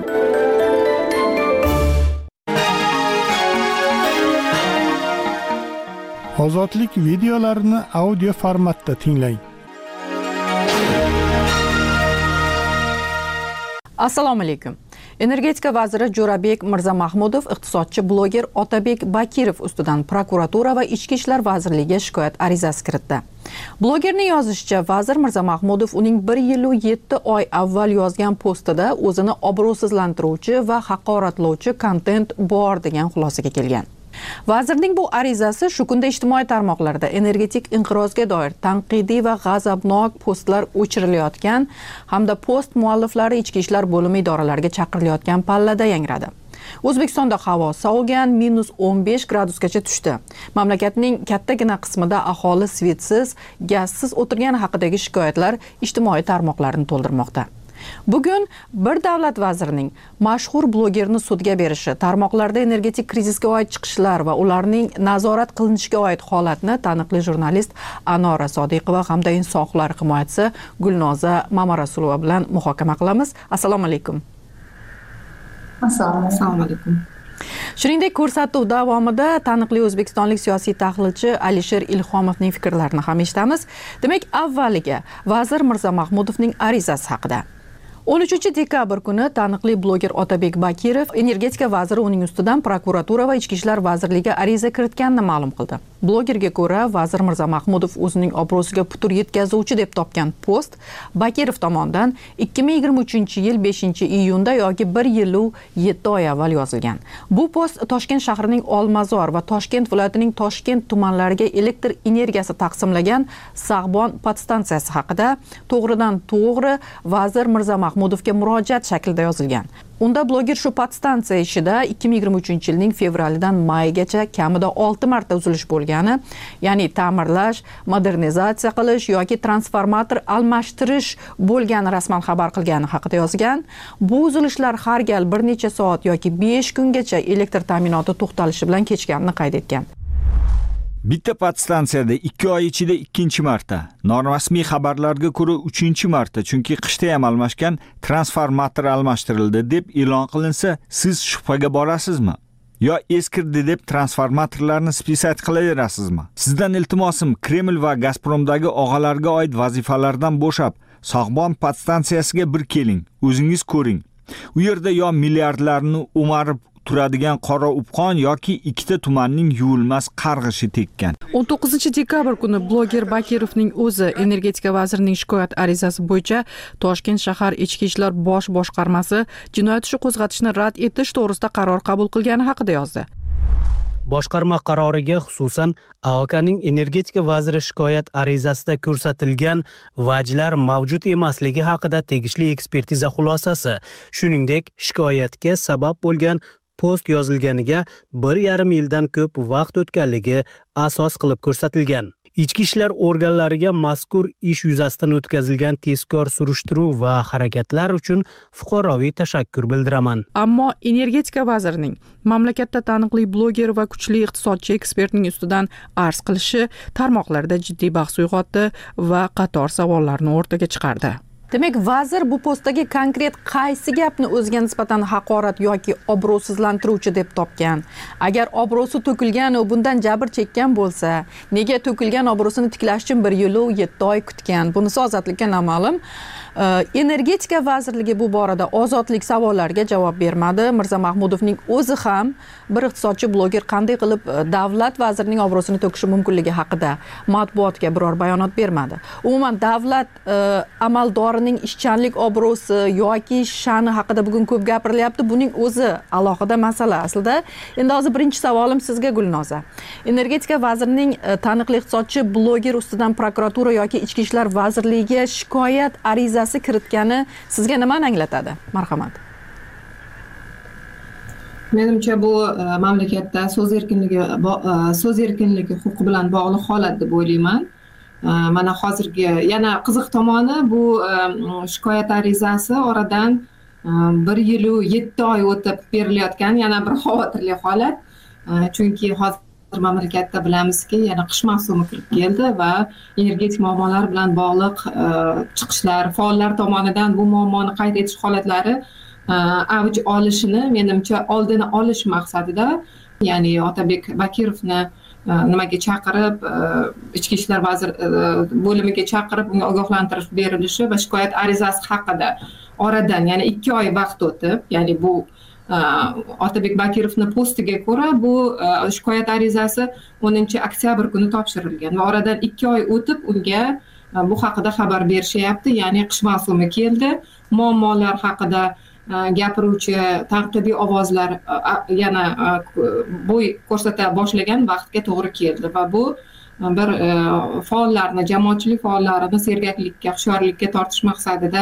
Ozodlik videolarini audio formatda tinglang. Assalomu alaykum. Energetika vaziri Jo'rabek Mirzamahmudov iqtisodchi bloger Otabek Bakirov ustidan prokuratura va Ichki ishlar vazirligiga shikoyat arizasi kiritdi. Blogerning yozishicha, vazir Mirzamahmudov uning 1 yil 7 oy avval yozgan postida o'zini obro'sizlantiruvchi va haqoratlovchi kontent bor degan xulosaga kelgan. Vazirning bu arizasi shu kunda ijtimoiy tarmoqlarda energetik inqirozga doir tanqidiy va g'azabnok postlar o'chirilayotgan hamda post mualliflari ichki ishlar bo'limi idoralariga chaqirilayotgan pallada yangradi. O'zbekistonda havo sovigan -15 gradusgacha tushdi. Mamlakatning kattagina qismida aholi svetsiz, gazsiz o'tirgani haqidagi shikoyatlar ijtimoiy tarmoqlarni to'ldirmoqda. Bugun bir davlat vazirining mashhur blogerni sudga berishi, tarmoqlarda energetik krizisga oid chiqishlar va ularning nazorat qilinishiga oid holatni taniqli jurnalist Anora Sodiqova hamda inson huquqlari himoyachisi Gulnoza Mamarasulova bilan muhokama qilamiz. Assalomu alaykum. Assalomu alaykum. Shuningdek, ko'rsatuv davomida taniqli o'zbekistonlik siyosiy tahlilchi Alisher Ilhomovning fikrlarini ham eshitamiz. Demak, avvaliga vazir Mirzamahmudovning arizasi haqida. 13 dekabr kuni taniqli bloger Otabek Bakirov energetika vaziri uning ustidan prokuratura va Ichki ishlar vazirligiga ariza kiritganini ma'lum qildi. Blogerga ko'ra, vazir Mirzamahmudov o'zining obro'siga putur yetkazuvchi deb topgan post Bakirov tomonidan 2023-yil 5-iyunda yoki 1 yil 7 oy avval yozilgan. Bu post Toshkent shahrining Olmazor va Toshkent viloyatining Toshkent tumanlariga elektr energiyasi taqsimlagan Sag'bon podstansiyasi haqida to'g'ridan-to'g'ri vazir Mirzamahmudovga murojaat shaklida yozilgan. Unda bloger shu podstansiya ishida 2023-yilning fevralidan maygacha kamida 6 marta uzilish bo'lgani, ya'ni ta'mirlash, modernizatsiya qilish yoki transformator almashtirish bo'lgani rasman xabar qilgani haqida yozgan. Bu uzilishlar har gal bir necha soat yoki 5 kungacha elektr ta'minoti to'xtalishi bilan kechganini qayd etgan. Bitta podstansiyada 2 oy ichida 2-chi marta, norasmiy xabarlarga ko'ra 3-chi marta, chunki qishda ham almashgan transformator almashtirildi deb e'lon qilinsa, siz shubhaga borasizmi? Yo eskirdi deb transformatorlarni spesat qilaverasizmi? Sizdan iltimosim, Kreml va Gazpromdagi og'alarga oid vazifalardan bo'shab, Sag'bon podstansiyasiga bir keling, o'zingiz ko'ring. U yerda yo milliardlarni o'marib turadigan qora upqon yoki ikkita tumanning yuvilmas qarg'ishi tekkan. 19 dekabr kuni bloger Bakirovning o'zi energetika vazirining shikoyat arizasi bo'yicha Toshkent shahar ichki ishlar bosh boshqarmasi jinoyat ishi qo'zg'atishni rad etish to'g'risida qaror qabul qilgani haqida yozdi. Boshqarma qaroriga xususan AOKning energetika vaziri shikoyat arizasida ko'rsatilgan vajlar mavjud emasligi haqida tegishli ekspertiza xulosasi, shuningdek shikoyatga sabab bo'lgan post yozilganiga 1,5 yildan ko'p vaqt o'tganligi asos qilib ko'rsatilgan. Ichki ishlar organlariga mazkur ish yuzasidan o'tkazilgan tezkor surishtiruv va harakatlar uchun fuqaroviy tashakkur bildiraman. Ammo energetika vazirining mamlakatda taniqli bloger va kuchli iqtisodchi ekspertning ustidan arz qilishi tarmoqlarda jiddiy bahs uyg'otdi va qator savollarni o'rtaga chiqardi. Demak, vazir bu postdagi konkret qaysi gapni o'ziga nisbatan haqorat yoki obro'sizlantiruvchi deb topgan? Agar obro'si to'kilgan va bundan jabr chekkan bo'lsa, nega to'kilgan obro'sini tiklash uchun 1 yil 7 oy kutgan? Bunisi ozodlikka noma'lum. Energetika vazirligi bu borada ozodlik savollariga javob bermadi. Mirzamahmudovning o'zi ham bir iqtisodchi bloger qanday qilib davlat vazirining obro'sini to'kishi mumkinligi haqida matbuotga biror bayonot bermadi. Umuman davlat amaldorining ishchanlik obro'si yoki sha'ni haqida bugun ko'p gapirilyapti. Buning o'zi alohida masala aslida. Endi hozir birinchi savolim sizga Gulnoza. Energetika vazirining taniqli iqtisodchi bloger ustidan prokuratura yoki Ichki ishlar vazirligiga shikoyat arizasi kiritgani sizga nimani anglatadi? Marhamat. Menimcha bu mamlakatda so'z erkinligi huquqi bilan bog'liq holat deb o'ylayman. mana hozirgi yana qiziq tomoni bu shikoyat arizasi oradan 1 yil 7 oy o'tib berilayotgan yana bir xavotirli holat. Chunki hozir mamlakatda bilamizki, yana qish mavsumi kirib keldi va energetik muammolar bilan bog'liq chiqishlar, faollar tomonidan bu muammoni qayd etish holatlari avj olishini, menimcha oldini olish maqsadida, ya'ni Otabek Bakirovni nimaga chaqirib, ichki ishlar vazir bo'limiga chaqirib unga ogohlantirish berilishi va shikoyat arizasi haqida oradan yana 2 oy vaqt o'tib, ya'ni bu Otabek Bakirovni postiga ko'ra bu shikoyat arizasi 10-oktyabr kuni topshirilgan va oradan 2 oy o'tib unga bu haqida xabar berishyapti. Ya'ni qish mavsumi keldi, muammolar haqida gapiruvchi tanqidiy ovozlar yana bo'y ko'rsata boshlagan vaqtga to'g'ri keldi va bu bir faollarni, jamoatchilik faollarini sergaklikka, hushyorlikka tortish maqsadida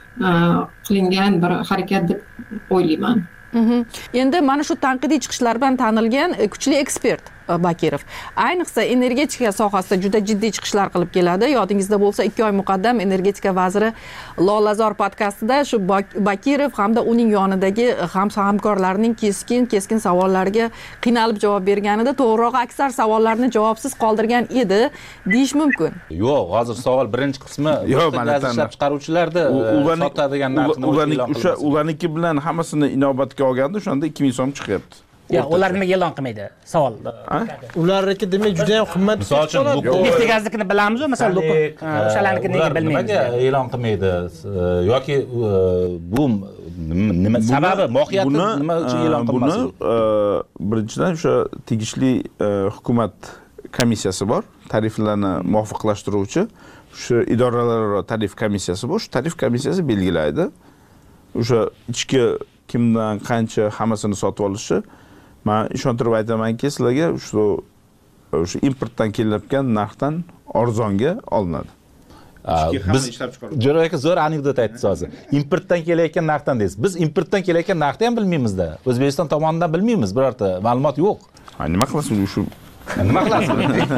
qilingan bir harakat deb o'ylayman. Endi mana shu tanqidiy chiqishlar bilan tanilgan kuchli ekspert Bakirov ayniqsa energetika sohasida juda jiddiy chiqishlar qilib keladi. Yodingizda bo'lsa 2 oy muqaddam energetika vaziri Lolazor podkastida shu Bakirov hamda uning yonidagi hamkorlarining keskin savollariga qiynalib javob berganida, to'g'rirog'i aksar savollarni javobsiz qoldirgan edi deyish mumkin. Yo'q, hozir savol birinchi qismi gaz ishlab chiqaruvchilarda sotadigan narxni ularniki bilan hammasini inobatga olganda o'shanda 2000 so'm chiqyapti. Ya, ular nimaga e'lon qilmaydi? Savol. Ularniki demak juda ham qimmat. Misol uchun Neftegaznikini bilamiz-ku, masalan, o'shalarniki nega bilmaymiz? Nimaga e'lon qilmaydi? Yoki bu nima sababi, mohiyati nima uchun e'lon qilmaydi? Buni birinchidan o'sha tegishli hukumat komissiyasi bor, tariflarni muvofiqlashtiruvchi, o'sha idoralararo tarif komissiyasi bor. Shu tarif komissiyasi belgilaydi. O'sha ichki kimdan qancha hammasini sotib olishi. Men ishontirib aytamanki, sizlarga shu importdan kelayotgan narxdan arzonga olinadi. Biz Jo'ra aka zo'r anekdot aytdingiz hozir. Importdan kelayotgan narxdan deysiz. Biz importdan kelayotgan narxni ham bilmaymiz-da. O'zbekiston tomonidan bilmaymiz, birorta ma'lumot yo'q. Nima qilasiz shu? Nima qilasiz?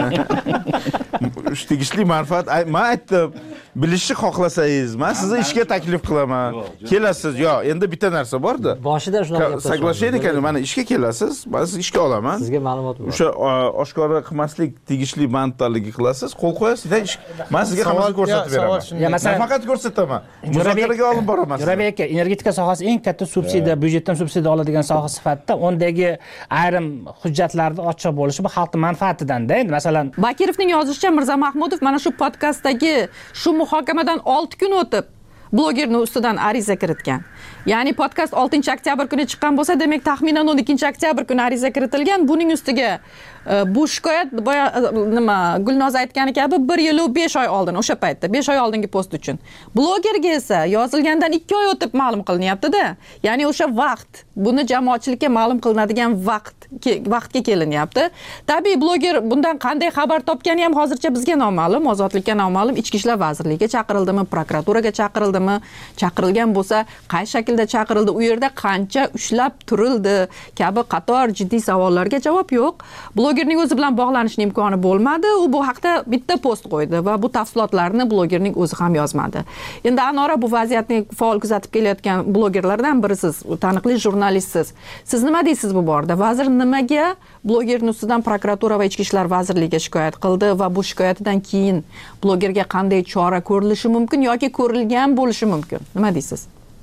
Tegishli manfaat, men aytdim, bilishni xohlasangiz, men sizni ishga taklif qilaman. Kelasiz, yo, endi bitta narsa bor-da. Boshida shunaqa soglashaylik, mana ishga kelasiz, men sizni ishga olaman. Sizga ma'lumot bor. O'sha oshkora qilmaslik tegishli manfaatlarga qilasiz, qo'l qo'yasiz, men sizga hammasini ko'rsatib beraman. Nafaqat ko'rsataman, muzokaraga olib boraman. Jo'rabek aka, energetika sohasi eng katta subsidiya, byudjetdan subsidiya oladigan soha sifatida undagi ayrim hujjatlarni ochiq bo'lishi bu xalqning manfaatidan-da. Endi masalan, Bakirovning yozishicha Mirza Mahmudov mana shu podkastdagi shu muhokamadan 6 kun o'tib blogerning ustidan ariza kiritgan. Ya'ni podkast 6-oktyabr kuni chiqqan bo'lsa, demak taxminan 12-oktyabr kuni ariza kiritilgan. Buning ustiga bu shikoyat Gulnoz aytgani kabi 1 yil 5 oy oldin, o'sha paytda 5 oy oldingi post uchun. Blogerga esa yozilgandan 2 oy o'tib ma'lum qilinyapti-da. Ya'ni o'sha vaqt, buni jamoatchilikka ma'lum qilinadigan vaqtga kelinyapti. Tabiiy bloger bundan qanday xabar topgani ham hozircha bizga noma'lum, ozodlikka noma'lum. Ichki ishlar vazirligiga chaqirildimi, prokuraturaga chaqirildimi, chaqirilgan bo'lsa, qay shaklda chaqirildi, u yerda qancha ushlab turildi kabi qator jiddiy savollarga javob yo'q. Blogerning o'zi bilan bog'lanishning imkoni bo'lmadi. U bu haqda bitta post qo'ydi va bu tafsilotlarni blogerning o'zi ham yozmadi. Endi Anora, bu vaziyatni faol kuzatib kelayotgan blogerlardan birisiz, taniqli jurnalistsiz. Siz nima deysiz bu borada? Vazir nimaga blogerning ustidan prokuratura va ichki ishlar vazirligiga shikoyat qildi va bu shikoyatidan keyin blogerga qanday chora ko'rilishi mumkin yoki ko'rilgan bo'lishi mumkin? Nima deysiz?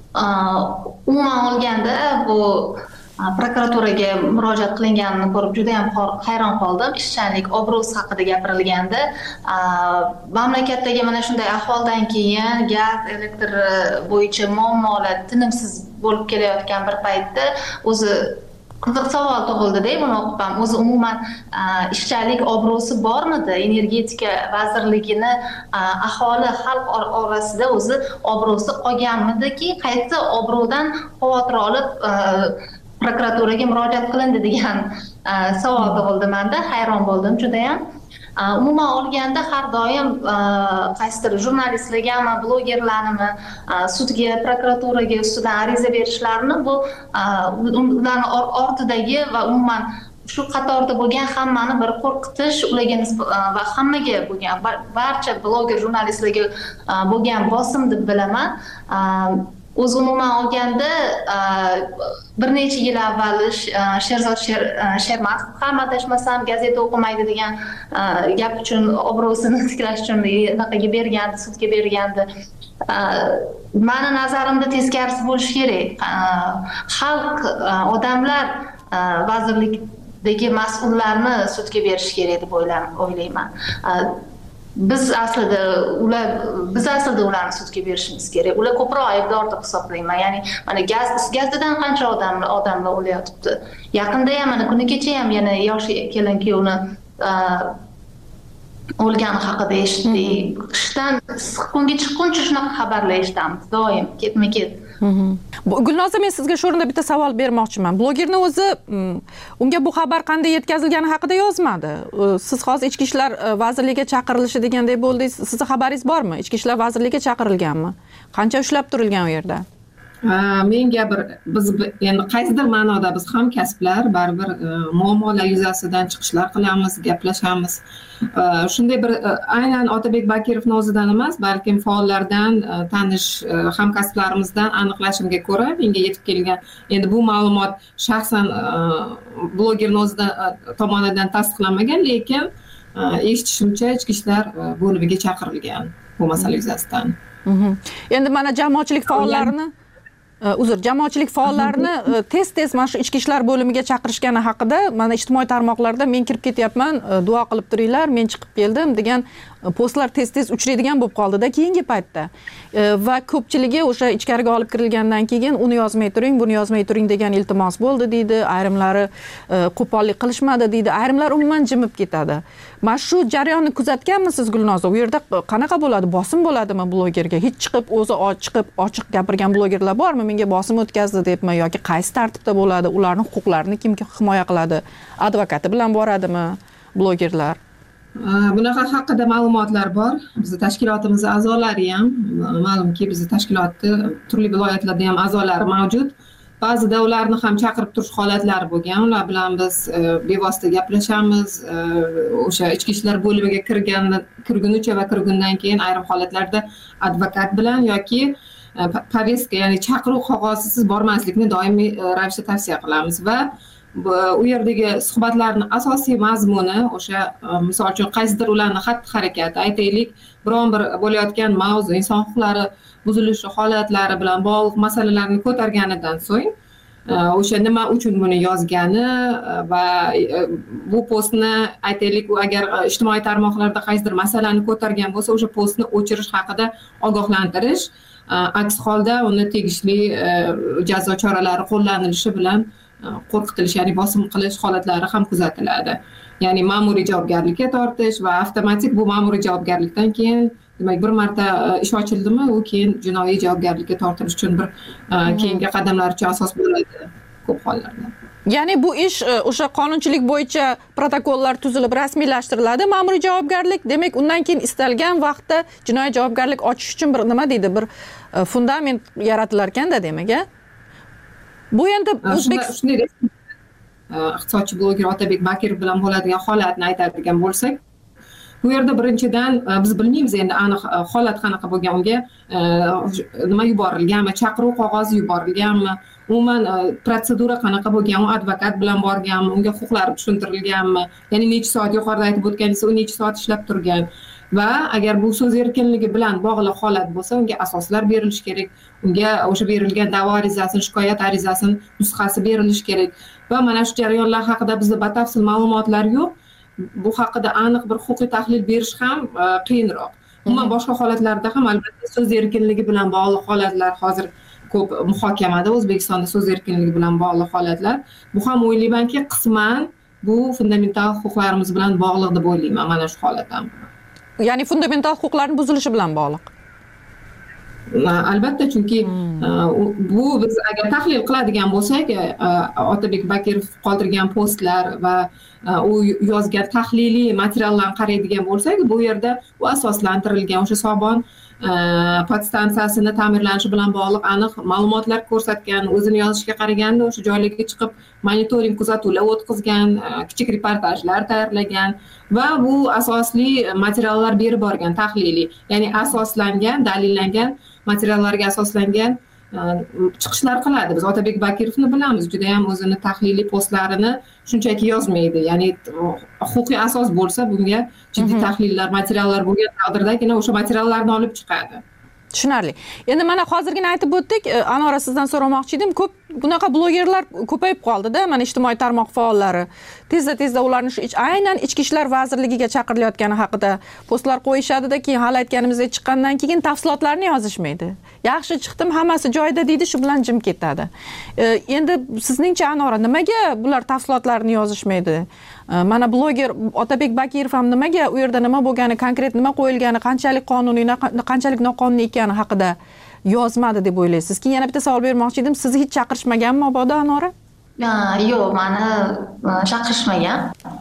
Umuman olganda bu prokuraturaga murojaat qilinganini ko'rib juda ham hayron qoldim. Ishchanlik, obro'si haqida gapirilganda, mamlakatdagi mana shunday ahvoldan keyin gaz, elektr bo'yicha muammolar tinimsiz bo'lib kelayotgan bir paytda o'zi qiziq savol tug'ildi-da, buni o'qib ham. O'zi umuman ishchanlik obro'si bormidi? Energetika vazirligini aholi, xalq orasida o'zi obro'si qolganmidiki, qaysi obro'dan xavotir olib prokuraturaga murojaat qilindi degan savol tug'ildi menda. Hayron bo'ldim juda ham. Umuman olganda har doim qaysidir jurnalistlargami, blogerlarnimi sudga, prokuraturaga ustidan ariza berishlarini bu ularning ortidagi va umuman shu qatorda bo'lgan hammani bir qo'rqitish ularga va hammaga bo'lgan barcha bloger jurnalistlarga bo'lgan bosim deb bilaman. O'zi umuman olganda bir necha yil avval Sherzod Shermatov ham adashmasam gazeta o'qimaydi degan gap uchun obro'sini tiklash uchun anaqaga bergandi, sudga bergandi. Mani nazarimda teskarisi bo'lishi kerak. Xalq, odamlar vazirlikdagi mas'ullarni sudga berish kerak deb o'ylayman. Biz aslida ularni sudga berishimiz kerak. Ular ko'proq aybdor deb hisoblayman. Ya'ni mana gazdan qancha odamlar o'layotibdi. Yaqinda ham mana kuni kecha ham yana yosh kelin kuyovni o'lgani haqida eshitdik. Qishdan kunga chiqquncha shunaqa xabarlar eshitamiz doim, ketma-ket. Gulnoza, men sizga shu o'rinda bitta savol bermoqchiman. Blogerning o'zi unga bu xabar qanday yetkazilgani haqida yozmadi. Siz hozir Ichki ishlar vazirligiga chaqirilishi degandek bo'ldingiz. Sizning xabaringiz bormi? Ichki ishlar vazirligiga chaqirilganmi? Qancha ushlab turilgan u yerda? Menga biz endi qaysidir ma'noda biz hamkasblar baribir muammolar yuzasidan chiqishlar qilamiz, gaplashamiz. Shunday bir aynan Otabek Bakirovning o'zidan emas, balkim faollardan, tanish hamkasblarimizdan aniqlashimga ko'ra menga yetib kelgan. Endi bu ma'lumot shaxsan blogerning o'zidan tomonidan tasdiqlanmagan, lekin eshitishimcha Ichki ishlar bo'limiga chaqirilgan bu masala yuzasidan. Endi mana jamoatchilik faollarini jamoatchilik faollarini tez mana shu Ichki ishlar bo'limiga chaqirishgani haqida mana ijtimoiy tarmoqlarda men kirib ketyapman, duo qilib turinglar, men chiqib keldim degan postlar tez uchraydigan bo'lib qoldi-da keyingi paytda. Va ko'pchiligi o'sha ichkariga olib kirilgandan keyin uni yozmay turing, buni yozmay turing degan iltimos bo'ldi deydi. Ayrimlari qo'pollik qilishmadi deydi. Ayrimlar umuman jimib ketadi. Mana shu jarayonni kuzatganmisiz Gulnoza? U yerda qanaqa bo'ladi? Bosim bo'ladimi blogerga? Hech chiqib o'zi ochiq gapirgan blogerlar bormi? Menga bosim o'tkazdi debmi yoki qaysi tartibda bo'ladi? Ularning huquqlarini kim himoya qiladi? Advokati bilan boradimi blogerlar? Bunaqa haqida ma'lumotlar bor. Bizning tashkilotimiz a'zolari ham, ma'lumki bizning tashkilotda turli viloyatlarda ham a'zolari mavjud. Ba'zida ularni ham chaqirib turish holatlari bo'lgan. Ular bilan biz bevosita gaplashamiz. O'sha Ichki ishlar bo'limiga kirgunicha va kirgundan keyin ayrim holatlarda advokat bilan yoki poveska, ya'ni chaqiruv qog'ozisiz bormaslikni doimiy ravishda tavsiya qilamiz va u yerdagi suhbatlarning asosiy mazmuni o'sha misol uchun qaysidir ularning xatti-harakati, aytaylik, biron bir bo'layotgan mavzu, inson huquqlari buzilishi holatlari bilan bog'liq masalalarni ko'targanidan so'ng o'sha nima uchun buni yozgani va bu postni aytaylik, u agar ijtimoiy tarmoqlarda qaysidir masalani ko'targan bo'lsa, o'sha postni o'chirish haqida ogohlantirish, aks holda uni tegishli jazo choralari qo'llanilishi bilan qo'rqitilish, ya'ni bosim qilish holatlari ham kuzatiladi. Ya'ni ma'muriy javobgarlikka tortish va avtomatik bu ma'muriy javobgarlikdan keyin, demak, bir marta ish ochildimi, u keyin jinoiy javobgarlikka tortilish uchun bir keyingi qadamlar uchun asos bo'ladi ko'p hollarda. Ya'ni bu ish o'sha qonunchilik bo'yicha protokollar tuzilib rasmiylashtiriladi, ma'muriy javobgarlik, demak, undan keyin istalgan vaqtda jinoiy javobgarlik ochish uchun bir nima deydi, bir fundament yaratilar ekanda, demak, bu endi shunday iqtisodchi bloger Otabek Bakirov bilan bo'ladigan holatni aytadigan bo'lsak, bu yerda birinchidan biz bilmaymiz endi aniq holat qanaqa bo'lgan, unga nima yuborilganmi, chaqiruv qog'ozi yuborilganmi, umuman protsedura qanaqa bo'lgan, u advokat bilan borganmi, unga huquqlari tushuntirilganmi, ya'ni necha soat, yuqorida aytib o'tganingiz, u necha soat ishlab turgan va agar bu so'z erkinligi bilan bog'liq holat bo'lsa, unga asoslar berilishi kerak, unga o'sha berilgan da'vo arizasini, shikoyat arizasini nusxasi berilishi kerak va mana shu jarayonlar haqida bizda batafsil ma'lumotlar yo'q. Bu haqida aniq bir huquqiy tahlil berish ham qiyinroq. Umuman boshqa holatlarda ham albatta so'z erkinligi bilan bog'liq holatlar hozir ko'p muhokamada, O'zbekistonda so'z erkinligi bilan bog'liq holatlar. Bu ham o'ylaymanki, qisman bu fundamental huquqlarimiz bilan bog'liq deb o'ylayman mana shu holat ham. Ya'ni fundamental huquqlarning buzilishi bilan bog'liq. Albatta, chunki bu biz agar tahlil qiladigan bo'lsak, Otabek Bakirov qoldirgan postlar va u yozgan tahliliy materiallarni qaraydigan bo'lsak, bu yerda u asoslantirilgan o'sha Sobon podstansiyasini ta'mirlanishi bilan bog'liq aniq ma'lumotlar ko'rsatgan, o'zini yozishiga qaraganda o'sha joylarga chiqib monitoring kuzatuvlar o'tkazgan, kichik reportajlar tayyorlagan va bu asosli materiallar berib borgan, tahliliy, ya'ni asoslangan, dalillangan materiallarga asoslangan chiqishlar qiladi. Biz Otabek Bakirovni bilamiz, juda ham o'zini tahliliy postlarini shunchaki yozmaydi. Ya'ni huquqiy asos bo'lsa, bunga jiddiy tahlillar, materiallar bo'lgan taqdirdagina o'sha materiallarni olib chiqadi. Tushunarli. Endi mana hozirgina aytib o'tdik, Anora sizdan so'ramoqchi edim, ko'p bunaqa blogerlar ko'payib qoldi-da, mana ijtimoiy tarmoq faollari. Tezda ularni shu aynan Ichki ishlar vazirligiga chaqirilayotgani haqida postlar qo'yishadi-da, keyin hali aytganimizdek chiqqandan keyin tafsilotlarni yozishmaydi. Yaxshi chiqdim, hammasi joyida deydi, shu bilan jim ketadi. Endi sizningcha Anora, nimaga bular tafsilotlarni yozishmaydi? Mana bloger Otabek Bakirov ham nimaga u yerda nima bo'lgani, konkret nima qo'yilgani, qanchalik qonuniy, qanchalik noqonuniy ekani haqida yozmadi deb o'ylaysiz? Keyin yana bitta savol bermoqchi edim. Sizni hech chaqirishmaganmi mabodo Anora? Yo'q, meni chaqirishmagan.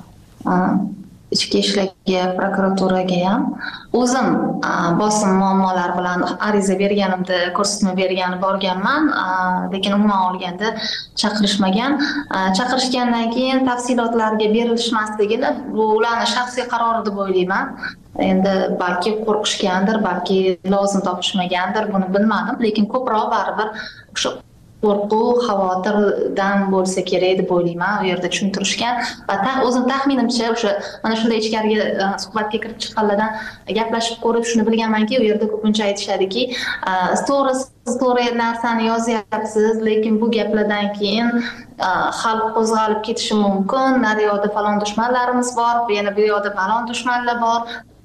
Ichki ishlarga, prokuraturaga ham o'zim bosim muammolar bilan ariza berganimda ko'rsatma bergani borganman, lekin umuman olganda chaqirishmagan. Chaqirishgandan keyin tafsilotlarga berilishmasligini bu ularning shaxsiy qarori deb o'ylayman. Endi balki qo'rqishgandir, balki lozim topishmagandir, buni bilmadim, lekin ko'proq baribir o'sha qo'rquv, xavotirdan bo'lsa kerak deb o'ylayman. U yerda tushuntirishgan va o'zim taxminimcha o'sha mana shunday ichkariga suhbatga kirib chiqqanlardan gaplashib ko'rib shuni bilganmanki, u yerda ko'pincha aytishadiki, to'g'ri narsani yozyapsiz, lekin bu gaplardan keyin xalq qo'zg'alib ketishi mumkin. Naryoqda falon dushmanlarimiz bor, yana bu yoqda falon dushmanlar bor.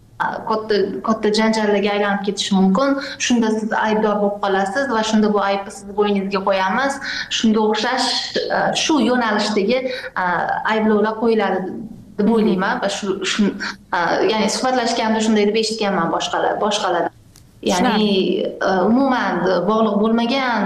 Katta janjallarga aylanib ketishi mumkin. Shunda siz aybdor bo'lib qolasiz va shunda bu aybni siz bo'yningizga qo'yamiz. Shunga o'xshash shu yo'nalishdagi ayblovlar qo'yiladi deb o'ylayman va shu ya'ni suhbatlashganda shunday deb eshitganman boshqalar. Ya'ni umuman bog'liq bo'lmagan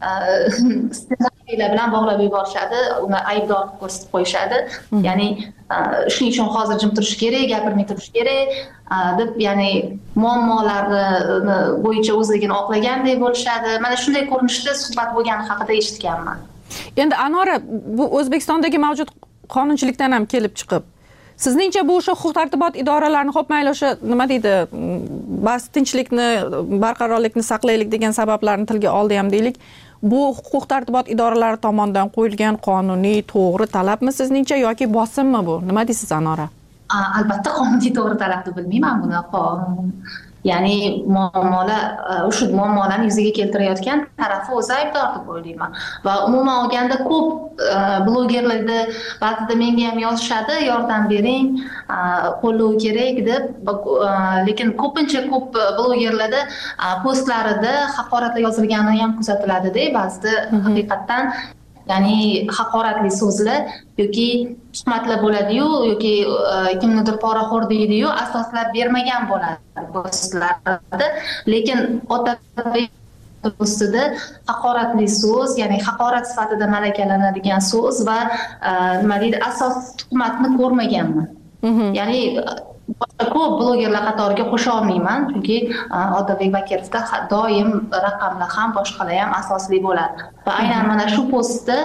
ssenariylar bilan bog'lab yuborishadi, uni aybdor ko'rsatib qo'yishadi. Ya'ni shuning uchun hozir jim turish kerak, gapirmay turish kerak deb, ya'ni muammolarni bo'yicha o'zligini oqlaganday bo'lishadi. Mana shunday ko'rinishda suhbat bo'lgani haqida eshitganman. Endi Anora, bu O'zbekistondagi mavjud qonunchilikdan ham kelib chiqib, sizningcha bu o'sha huquq-tartibot idoralarini xo'p mayli o'sha nima deydi, bas tinchlikni, barqarorlikni saqlaylik degan sabablarni tilga oldi ham deylik. Bu huquq-tartibot idoralari tomonidan qo'yilgan qonuniy to'g'ri talabmi sizningcha yoki bosimmi bu? Nima deysiz Anora? Albatta qonuniy to'g'ri talab deb bilmayman buni. Ya'ni o'sha muammolarni yuzaga keltirayotgan tarafi o'zi aybdor deb o'ylayman. Va umuman olganda ko'p blogerlarda ba'zida menga ham yozishadi, yordam bering, qo'llov kerak deb, lekin ko'pincha ko'p blogerlarda postlarida haqoratlar yozilgani ham kuzatiladi-da, ba'zida haqiqatdan ya'ni haqoratli so'zlar yoki tuhmatlar bo'ladi-yu, yoki kimnidir poraxo'r deydi-yu, asoslab bermagan bo'ladi postlarda. Lekin Otabek ustida haqoratli so'z, ya'ni haqorat sifatida malakalanadigan so'z va nima deydi, asos tuhmatni ko'rmaganman. Ya'ni ko'p blogerlar qatoriga qo'sha olmayman, chunki Otabek Bakirovda doim raqamlar ham boshqalar ham asosli bo'ladi. Va aynan mana shu postda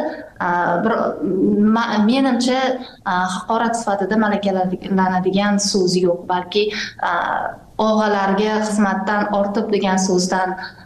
menimcha haqorat sifatida malakalanadigan so'z yo'q, balki og'alarga xizmatdan ortib degan so'zdan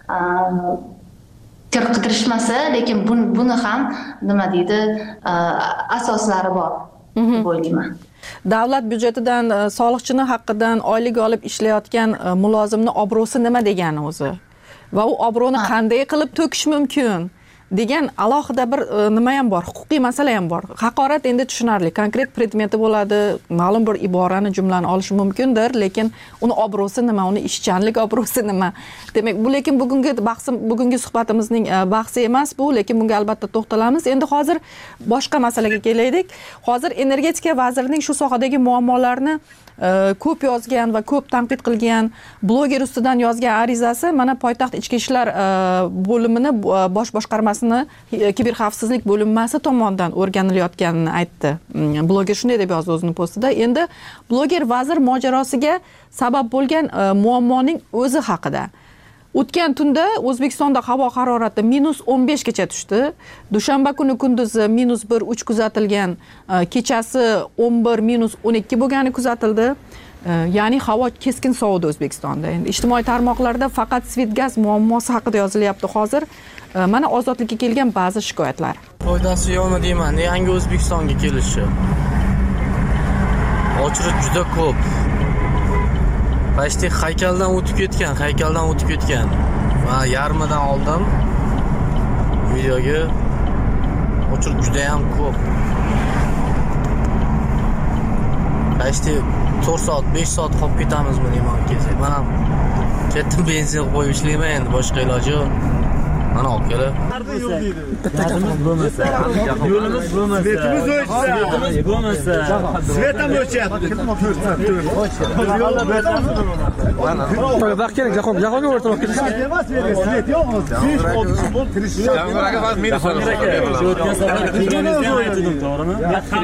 kirishmasa, lekin buni ham nima deydi, asoslari bor deb o'ylayman. Davlat byudjetidan, soliqchini haqqidan oylik olib ishlayotgan mulozimni obro'si nima degani o'zi? Va u obro'ni qanday qilib to'kish mumkin degan alohida bir nima ham bor, huquqiy masala ham bor. Haqorat endi tushunarli, konkret predmeti bo'ladi, ma'lum bir iborani, jumlani olishi mumkindir, lekin uni obro'si nima, uni ishchanlik obro'si nima? Demak, bu lekin bugungi suhbatimizning bahsi emas bu, lekin bunga albatta to'xtalamiz. Endi hozir boshqa masalaga kelaylik. Hozir energetika vazirining shu sohadagi muammolarni ko'p yozgan va ko'p tanqid qilgan, bloger ustidan yozgan arizasi mana poytaxt ichki ishlar bo'limini bosh boshqarmasini kiberxavfsizlik bo'linmasi tomonidan o'rganilayotganini aytdi. Bloger shunday deb yozdi o'zining postida. Endi bloger vazir mojarosiga sabab bo'lgan muammoning o'zi haqida O'tgan tunda O'zbekistonda havo harorati -15 gacha tushdi. Dushanba kuni kunduzi -1-3 kuzatilgan, kechasi 11 -12 bo'lgani kuzatildi. Ya'ni havo keskin sovidi O'zbekistonda. Endi ijtimoiy tarmoqlarda faqat Svetgaz muammosi haqida yozilyapti hozir. Mana ozodlikka kelgan ba'zi shikoyatlar. Foydasi yo'qmi deyman, yangi O'zbekistonga kelishi. Ochlik juda ko'p. Pashti haykaldan o'tib ketgan. Va yarmidan oldim. Videoga ochlik juda ham ko'p. Pashti 4 soat, 5 soat qolib ketamizmi deyman kelsak. Mana ketdim benzin qo'yib ishlayman endi, boshqa iloji yo'q. Mana olib kelib. Yo'limiz bo'lmasa, svet ham o'chyapti. Vaqt kerak, jahonga o'rtoq ketish. Svet yo'qmi? O'tgan safar kelganingizda ham aytdim, to'g'rimi?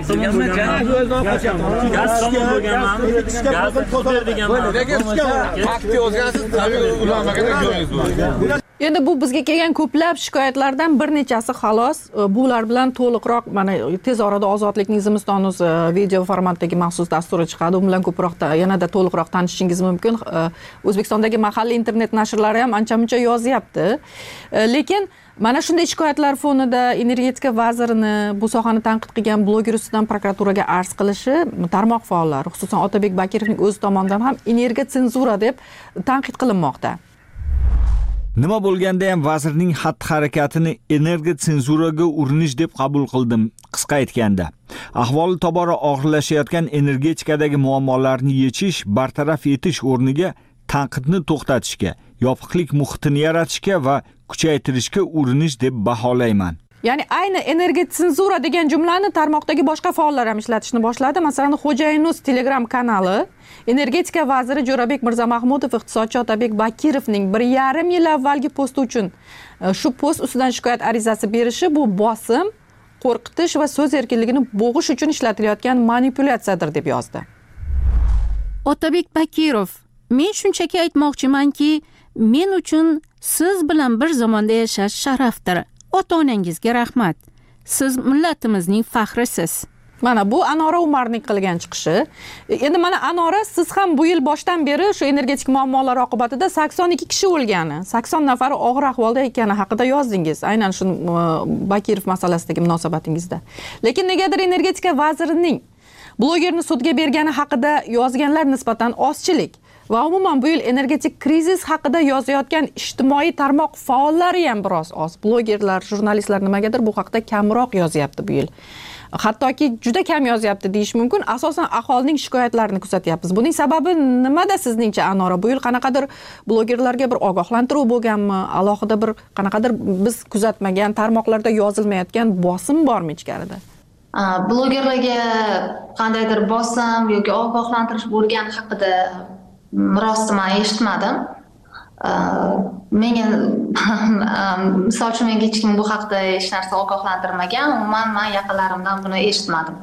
Gaz bo'lganman. Gaz berganman. Vaqtga o'zgarsiz, tabiiy ulanmaganda joyingiz bor. Endi bu bizga kelgan ko'plab shikoyatlardan bir nechasi xolos. Bular bilan to'liqroq mana tez orada Ozodlikning Zimiston.uz video formatdagi maxsus dasturi chiqadi. U bilan ko'proq yanada to'liqroq tanishishingiz mumkin. O'zbekistondagi mahalliy internet nashrlari ham ancha-muncha yozyapti. Lekin mana shunday shikoyatlar fonida energetika vazirini, bu sohani tanqid qilgan bloger ustidan prokuraturaga arz qilishi tarmoq faollari, xususan Otabek Bakirovning o'zi tomonidan ham energetika senzura deb tanqid qilinmoqda. Nima bo'lganda ham vazirning xatti-harakatini energiya senzuraga urinish deb qabul qildim. Qisqa aytganda, ahvoli tobora og'irlashayotgan energetikadagi muammolarni yechish, bartaraf etish o'rniga tanqidni to'xtatishga, yopiqlik muhitini yaratishga va kuchaytirishga urinish deb baholayman. Ya'ni ayni energiya senzura degan jumlani tarmoqdagi boshqa faollar ham ishlatishni boshladi. Masalan, Xo'jayinuz Telegram kanali energetika vaziri Jo'rabek Mirzamahmudov iqtisodchi Otabek Bakirovning 1,5 yil avvalgi posti uchun shu post ustidan shikoyat arizasi berishi bu bosim, qo'rqitish va so'z erkinligini bo'g'ish uchun ishlatilayotgan manipulyatsiyadir deb yozdi. Otabek Bakirov: "Men shunchaki aytmoqchimanki, men uchun siz bilan bir zamonda yashash sharafdir. Ota-onangizga rahmat. Siz millatimizning faxrisiz." Mana bu Anora Umarning qilgan chiqishi. Endi mana Anora, siz ham bu yil boshdan beri shu energetik muammolar oqibatida 82 kishi o'lgani, 80 nafari og'ir ahvolda ekani haqida yozdingiz. Aynan shu Bakirov masalasidagi munosabatingizda. Lekin negadir energetika vazirining blogerni sudga bergani haqida yozganlar nisbatan ozchilik va umuman bu yil energetik krizis haqida yozayotgan ijtimoiy tarmoq faollari ham biroz oz. Blogerlar, jurnalistlar nimagadir bu haqida kamroq yozyapti bu yil. Hattoki juda kam yozyapti deyish mumkin. Asosan aholining shikoyatlarini kuzatyapmiz. Buning sababi nimada sizningcha Anora? Bu yil qanaqadir blogerlarga bir ogohlantiruv bo'lganmi? Alohida bir qanaqadir biz kuzatmagan tarmoqlarda yozilmayotgan bosim bormi ichkarida? Blogerlarga qandaydir bosim yoki ogohlantirish bo'lgani haqida rostdan eshitmadim. Menga misol uchun menga hech kim bu haqda hech narsa ogohlantirmagan. Umuman men yaqinlarimdan buni eshitmadim.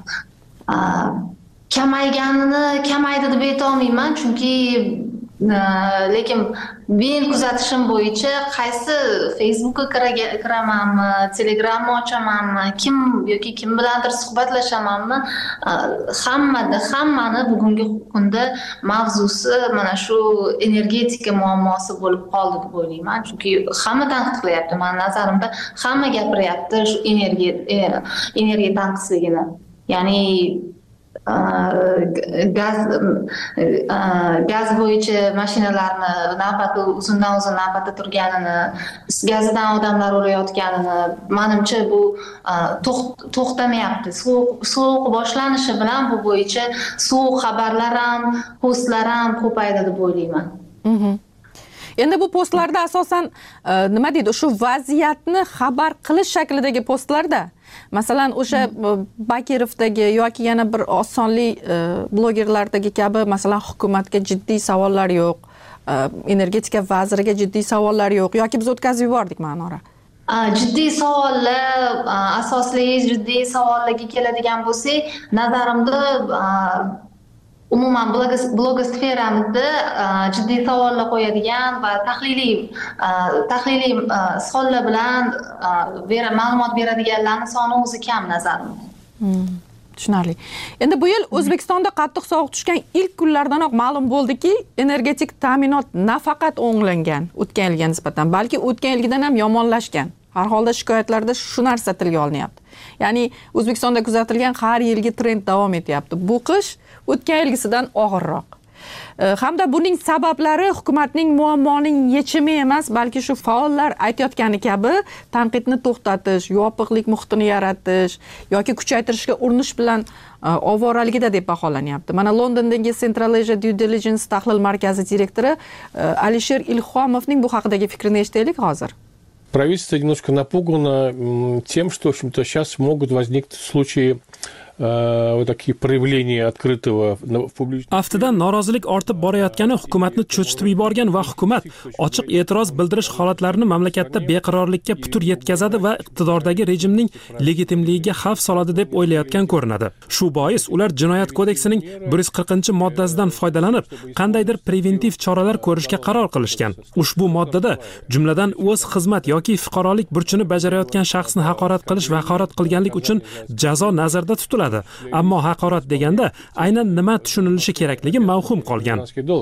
Kamaydi deb aytolmayman, chunki lekin men kuzatishim bo'yicha qaysi Facebookga kiramanmi, Telegramni ochamanmi, kim bilandir suhbatlashamanmi, hammani bugungi kunda mavzusi mana shu energetika muammosi bo'lib qoldi deb o'ylayman. Chunki hamma tanqid qilyapti. Men nazarimda hamma gapiryapti shu energiya tanqisligini. Ya'ni gaz bo'yicha mashinalarni navbati uzundan-uzun navbatda turganini, gazidan odamlar o'layotganini, menimcha bu to'xtamayapti. Sovuq boshlanishi bilan bu bo'yicha sovuq xabarlar ham, postlar ham ko'paydi deb o'ylayman. Endi bu postlarda asosan nima deydi, shu vaziyatni xabar qilish shaklidagi postlarda, masalan, o'sha Bakirovdagi yoki yana bir osonli blogerlardagi kabi, masalan, hukumatga jiddiy savollar yo'q, energetika vaziriga jiddiy savollar yo'q, yoki biz o'tkazib yubordik Ma'nora. Jiddiy savollar, asosli jiddiy savollarga keladigan bo'lsak, nazarimda umuman blogosferamizda jiddiy savollar qo'yadigan va tahliliy savollar bilan ma'lumot beradiganlarning soni o'zi kam nazarimda. Tushunarli. Endi bu yil O'zbekistonda qattiq sovuq tushgan ilk kunlardanoq ma'lum bo'ldiki, energetik ta'minot nafaqat o'nglangan o'tgan yilga nisbatan, balki o'tgan yilgidan ham yomonlashgan. Har holda shikoyatlarda shu narsa tilga olinyapti. Ya'ni O'zbekistonda kuzatilgan har yilgi trend davom etyapti. Bu qish o'tgan yilgisidan og'irroq. Hamda buning sabablari hukumatning muammoning yechimi emas, balki shu faollar aytayotgani kabi tanqidni to'xtatish, yopiqlik muhitini yaratish yoki kuchaytirishga urinish bilan ovoraligida deb baholanyapti. Mana Londondagi Central Asia Due Diligence tahlil markazi direktori Alisher Ilhomovning bu haqidagi fikrini eshitaylik hozir. Правительство немножко напугано тем, что, в общем-то, сейчас могут возникнуть случаи вот такие проявления открытого в публичном. Aftidan norozilik ortib borayotgani hukumatni cho'chitib yuborgan va hukumat ochiq e'tiroz bildirish holatlarini mamlakatda beqarorlikka putur yetkazadi va iqtidordagi rejimning legitimligiga xavf soladi deb o'ylayotgan ko'rinadi. Shu bois ular Jinoyat kodeksining 140-moddasidan foydalanib, qandaydir preventiv choralar ko'rishga qaror qilishgan. Ushbu moddada jumladan o'z xizmat yoki fuqarolik burchini bajarayotgan shaxsni haqorat qilish va haqorat qilganlik uchun jazo nazarda tutiladi. Ammo haqorat deganda aynan nima tushunilishi kerakligi mavhum qolgan.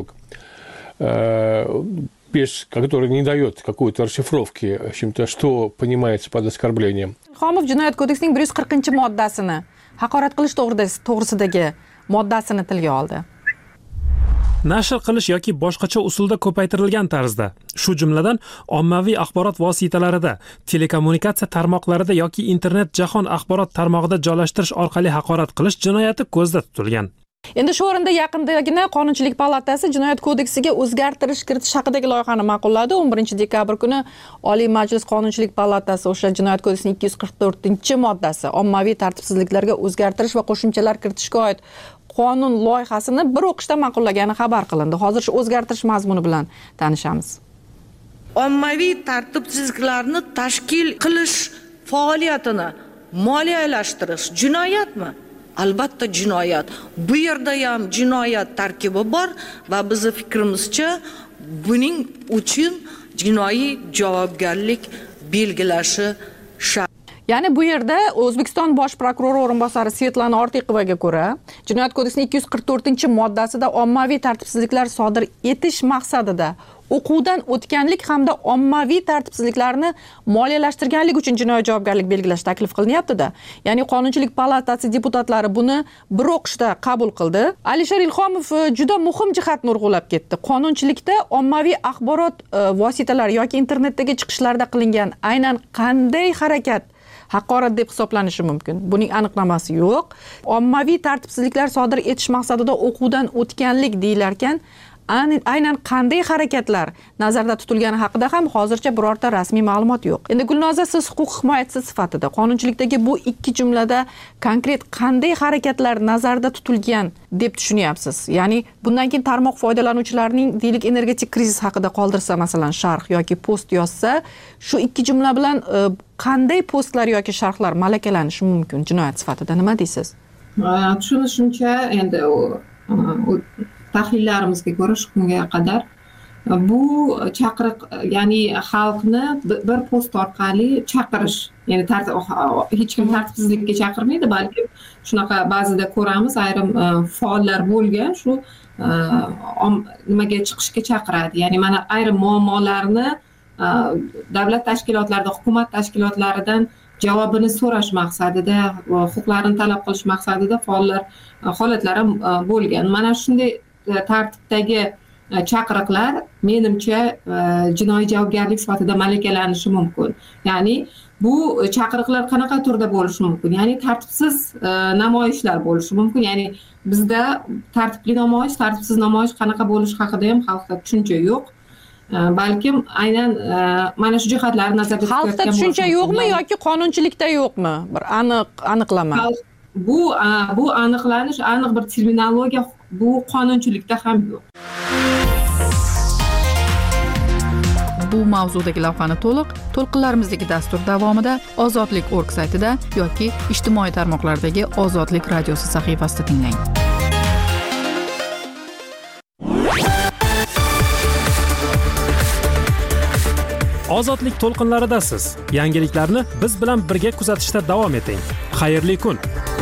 Который не дает какой-то расшифровки, в общем-то, что понимается под оскорблением. Xomov Jinoyat kodeksining 140-moddasini, haqorat qilish to'g'risidagi moddasini tilga oldi. Nashr qilish yoki boshqacha usulda ko'paytirilgan tarzda, shu jumladan ommaviy axborot vositalarida, telekommunikatsiya tarmoqlarida yoki internet jahon axborot tarmog'ida joylashtirish orqali haqorat qilish jinoyati ko'zda tutilgan. Endi shu o'rinda yaqindagina Qonunchilik palatasi Jinoyat kodeksiga o'zgartirish kiritish haqidagi loyihani ma'qulladi. 11-dekabr kuni Oliy Majlis Qonunchilik palatasi o'sha Jinoyat kodeksining 244-moddasi ommaviy tartibsizliklarga o'zgartirish va qo'shimchalar kiritishga oid qonun loyihasini bir o'qishda ma'qullagani xabar qilindi. Hozir shu o'zgartirish mazmuni bilan tanishamiz. Ommaviy tartibsizliklarni tashkil qilish faoliyatini moliyalashtirish jinoyatmi? Albatta jinoyat. Bu yerda ham jinoyat tarkibi bor va bizning fikrimizcha buning uchun jinoiy javobgarlik belgilashi shart. Ya'ni bu yerda O'zbekiston bosh prokurori o'rinbosari Svetlana Ortiqovaga ko'ra, Jinoyat kodeksining 244-moddasida ommaviy tartibsizliklar sodir etish maqsadida o'quvdan o'tganlik hamda ommaviy tartibsizliklarni moliyalashtirganlik uchun jinoiy javobgarlik belgilash taklif qilinyapti-da. Ya'ni Qonunchilik palatasi deputatlari buni bir o'qishda qabul qildi. Alisher Ilhomov juda muhim jihatni urg'ulab ketdi. Qonunchilikda ommaviy axborot vositalari yoki internetdagi chiqishlarda qilingan aynan qanday harakat haqorat deb hisoblanishi mumkin. Buning aniqlamasi yo'q. Ommaviy tartibsizliklar sodir etish maqsadida o'quvdan o'tganlik deyilarkan, aynan qanday harakatlar nazarda tutilgani haqida ham hozircha birorta rasmiy ma'lumot yo'q. Endi Gulnoza, siz huquq himoyachisi sifatida qonunchilikdagi bu ikki jumlada konkret qanday harakatlar nazarda tutilgan deb tushunyapsiz? Ya'ni bundan keyin tarmoq foydalanuvchilarining deylik energetik krizis haqida qoldirsa, masalan, sharh yoki post yozsa, shu ikki jumla bilan qanday postlar yoki sharhlar malakalanishi mumkin jinoyat sifatida? Nima deysiz? Tushunishimcha, endi tahlillarimizga ko'ra shu kunga qadar bu chaqiriq, ya'ni xalqni bir post orqali chaqirish, ya'ni hech kim tartibsizlikka chaqirmaydi, balki shunaqa ba'zida ko'ramiz, ayrim faollar bo'lgan shu nimaga chiqishga chaqiradi. Ya'ni mana ayrim muammolarni davlat tashkilotlarida, hukumat tashkilotlaridan javobini so'rash maqsadida, huquqlarini talab qilish maqsadida faollar holatlari bo'lgan. Mana shunday tartibdagi chaqiriqlar menimcha jinoiy javobgarlik sifatida malakalanishi mumkin. Ya'ni bu chaqiriqlar qanaqa turda bo'lishi mumkin? Ya'ni tartibsiz namoyishlar bo'lishi mumkin. Ya'ni bizda tartibli namoyish, tartibsiz namoyish qanaqa bo'lishi haqida ham xalqda tushuncha yo'q. Balkim aynan mana shu jihatlarni nazarda tutayotgan xalqda tushuncha yo'qmi yoki qonunchilikda yo'qmi? Bir aniqlama. Bu aniqlanish, aniq bir terminologiya bu qonunchilikda ham yo'q. Bu mavzudagi lavhani to'lqinlarimizdagi dastur davomida ozodlik.org saytida yoki ijtimoiy tarmoqlardagi Ozodlik radiosi sahifasida tinglang. Ozodlik to'lqinlaridasiz. Yangiliklarni biz bilan birga kuzatishda davom eting. Xayrli kun.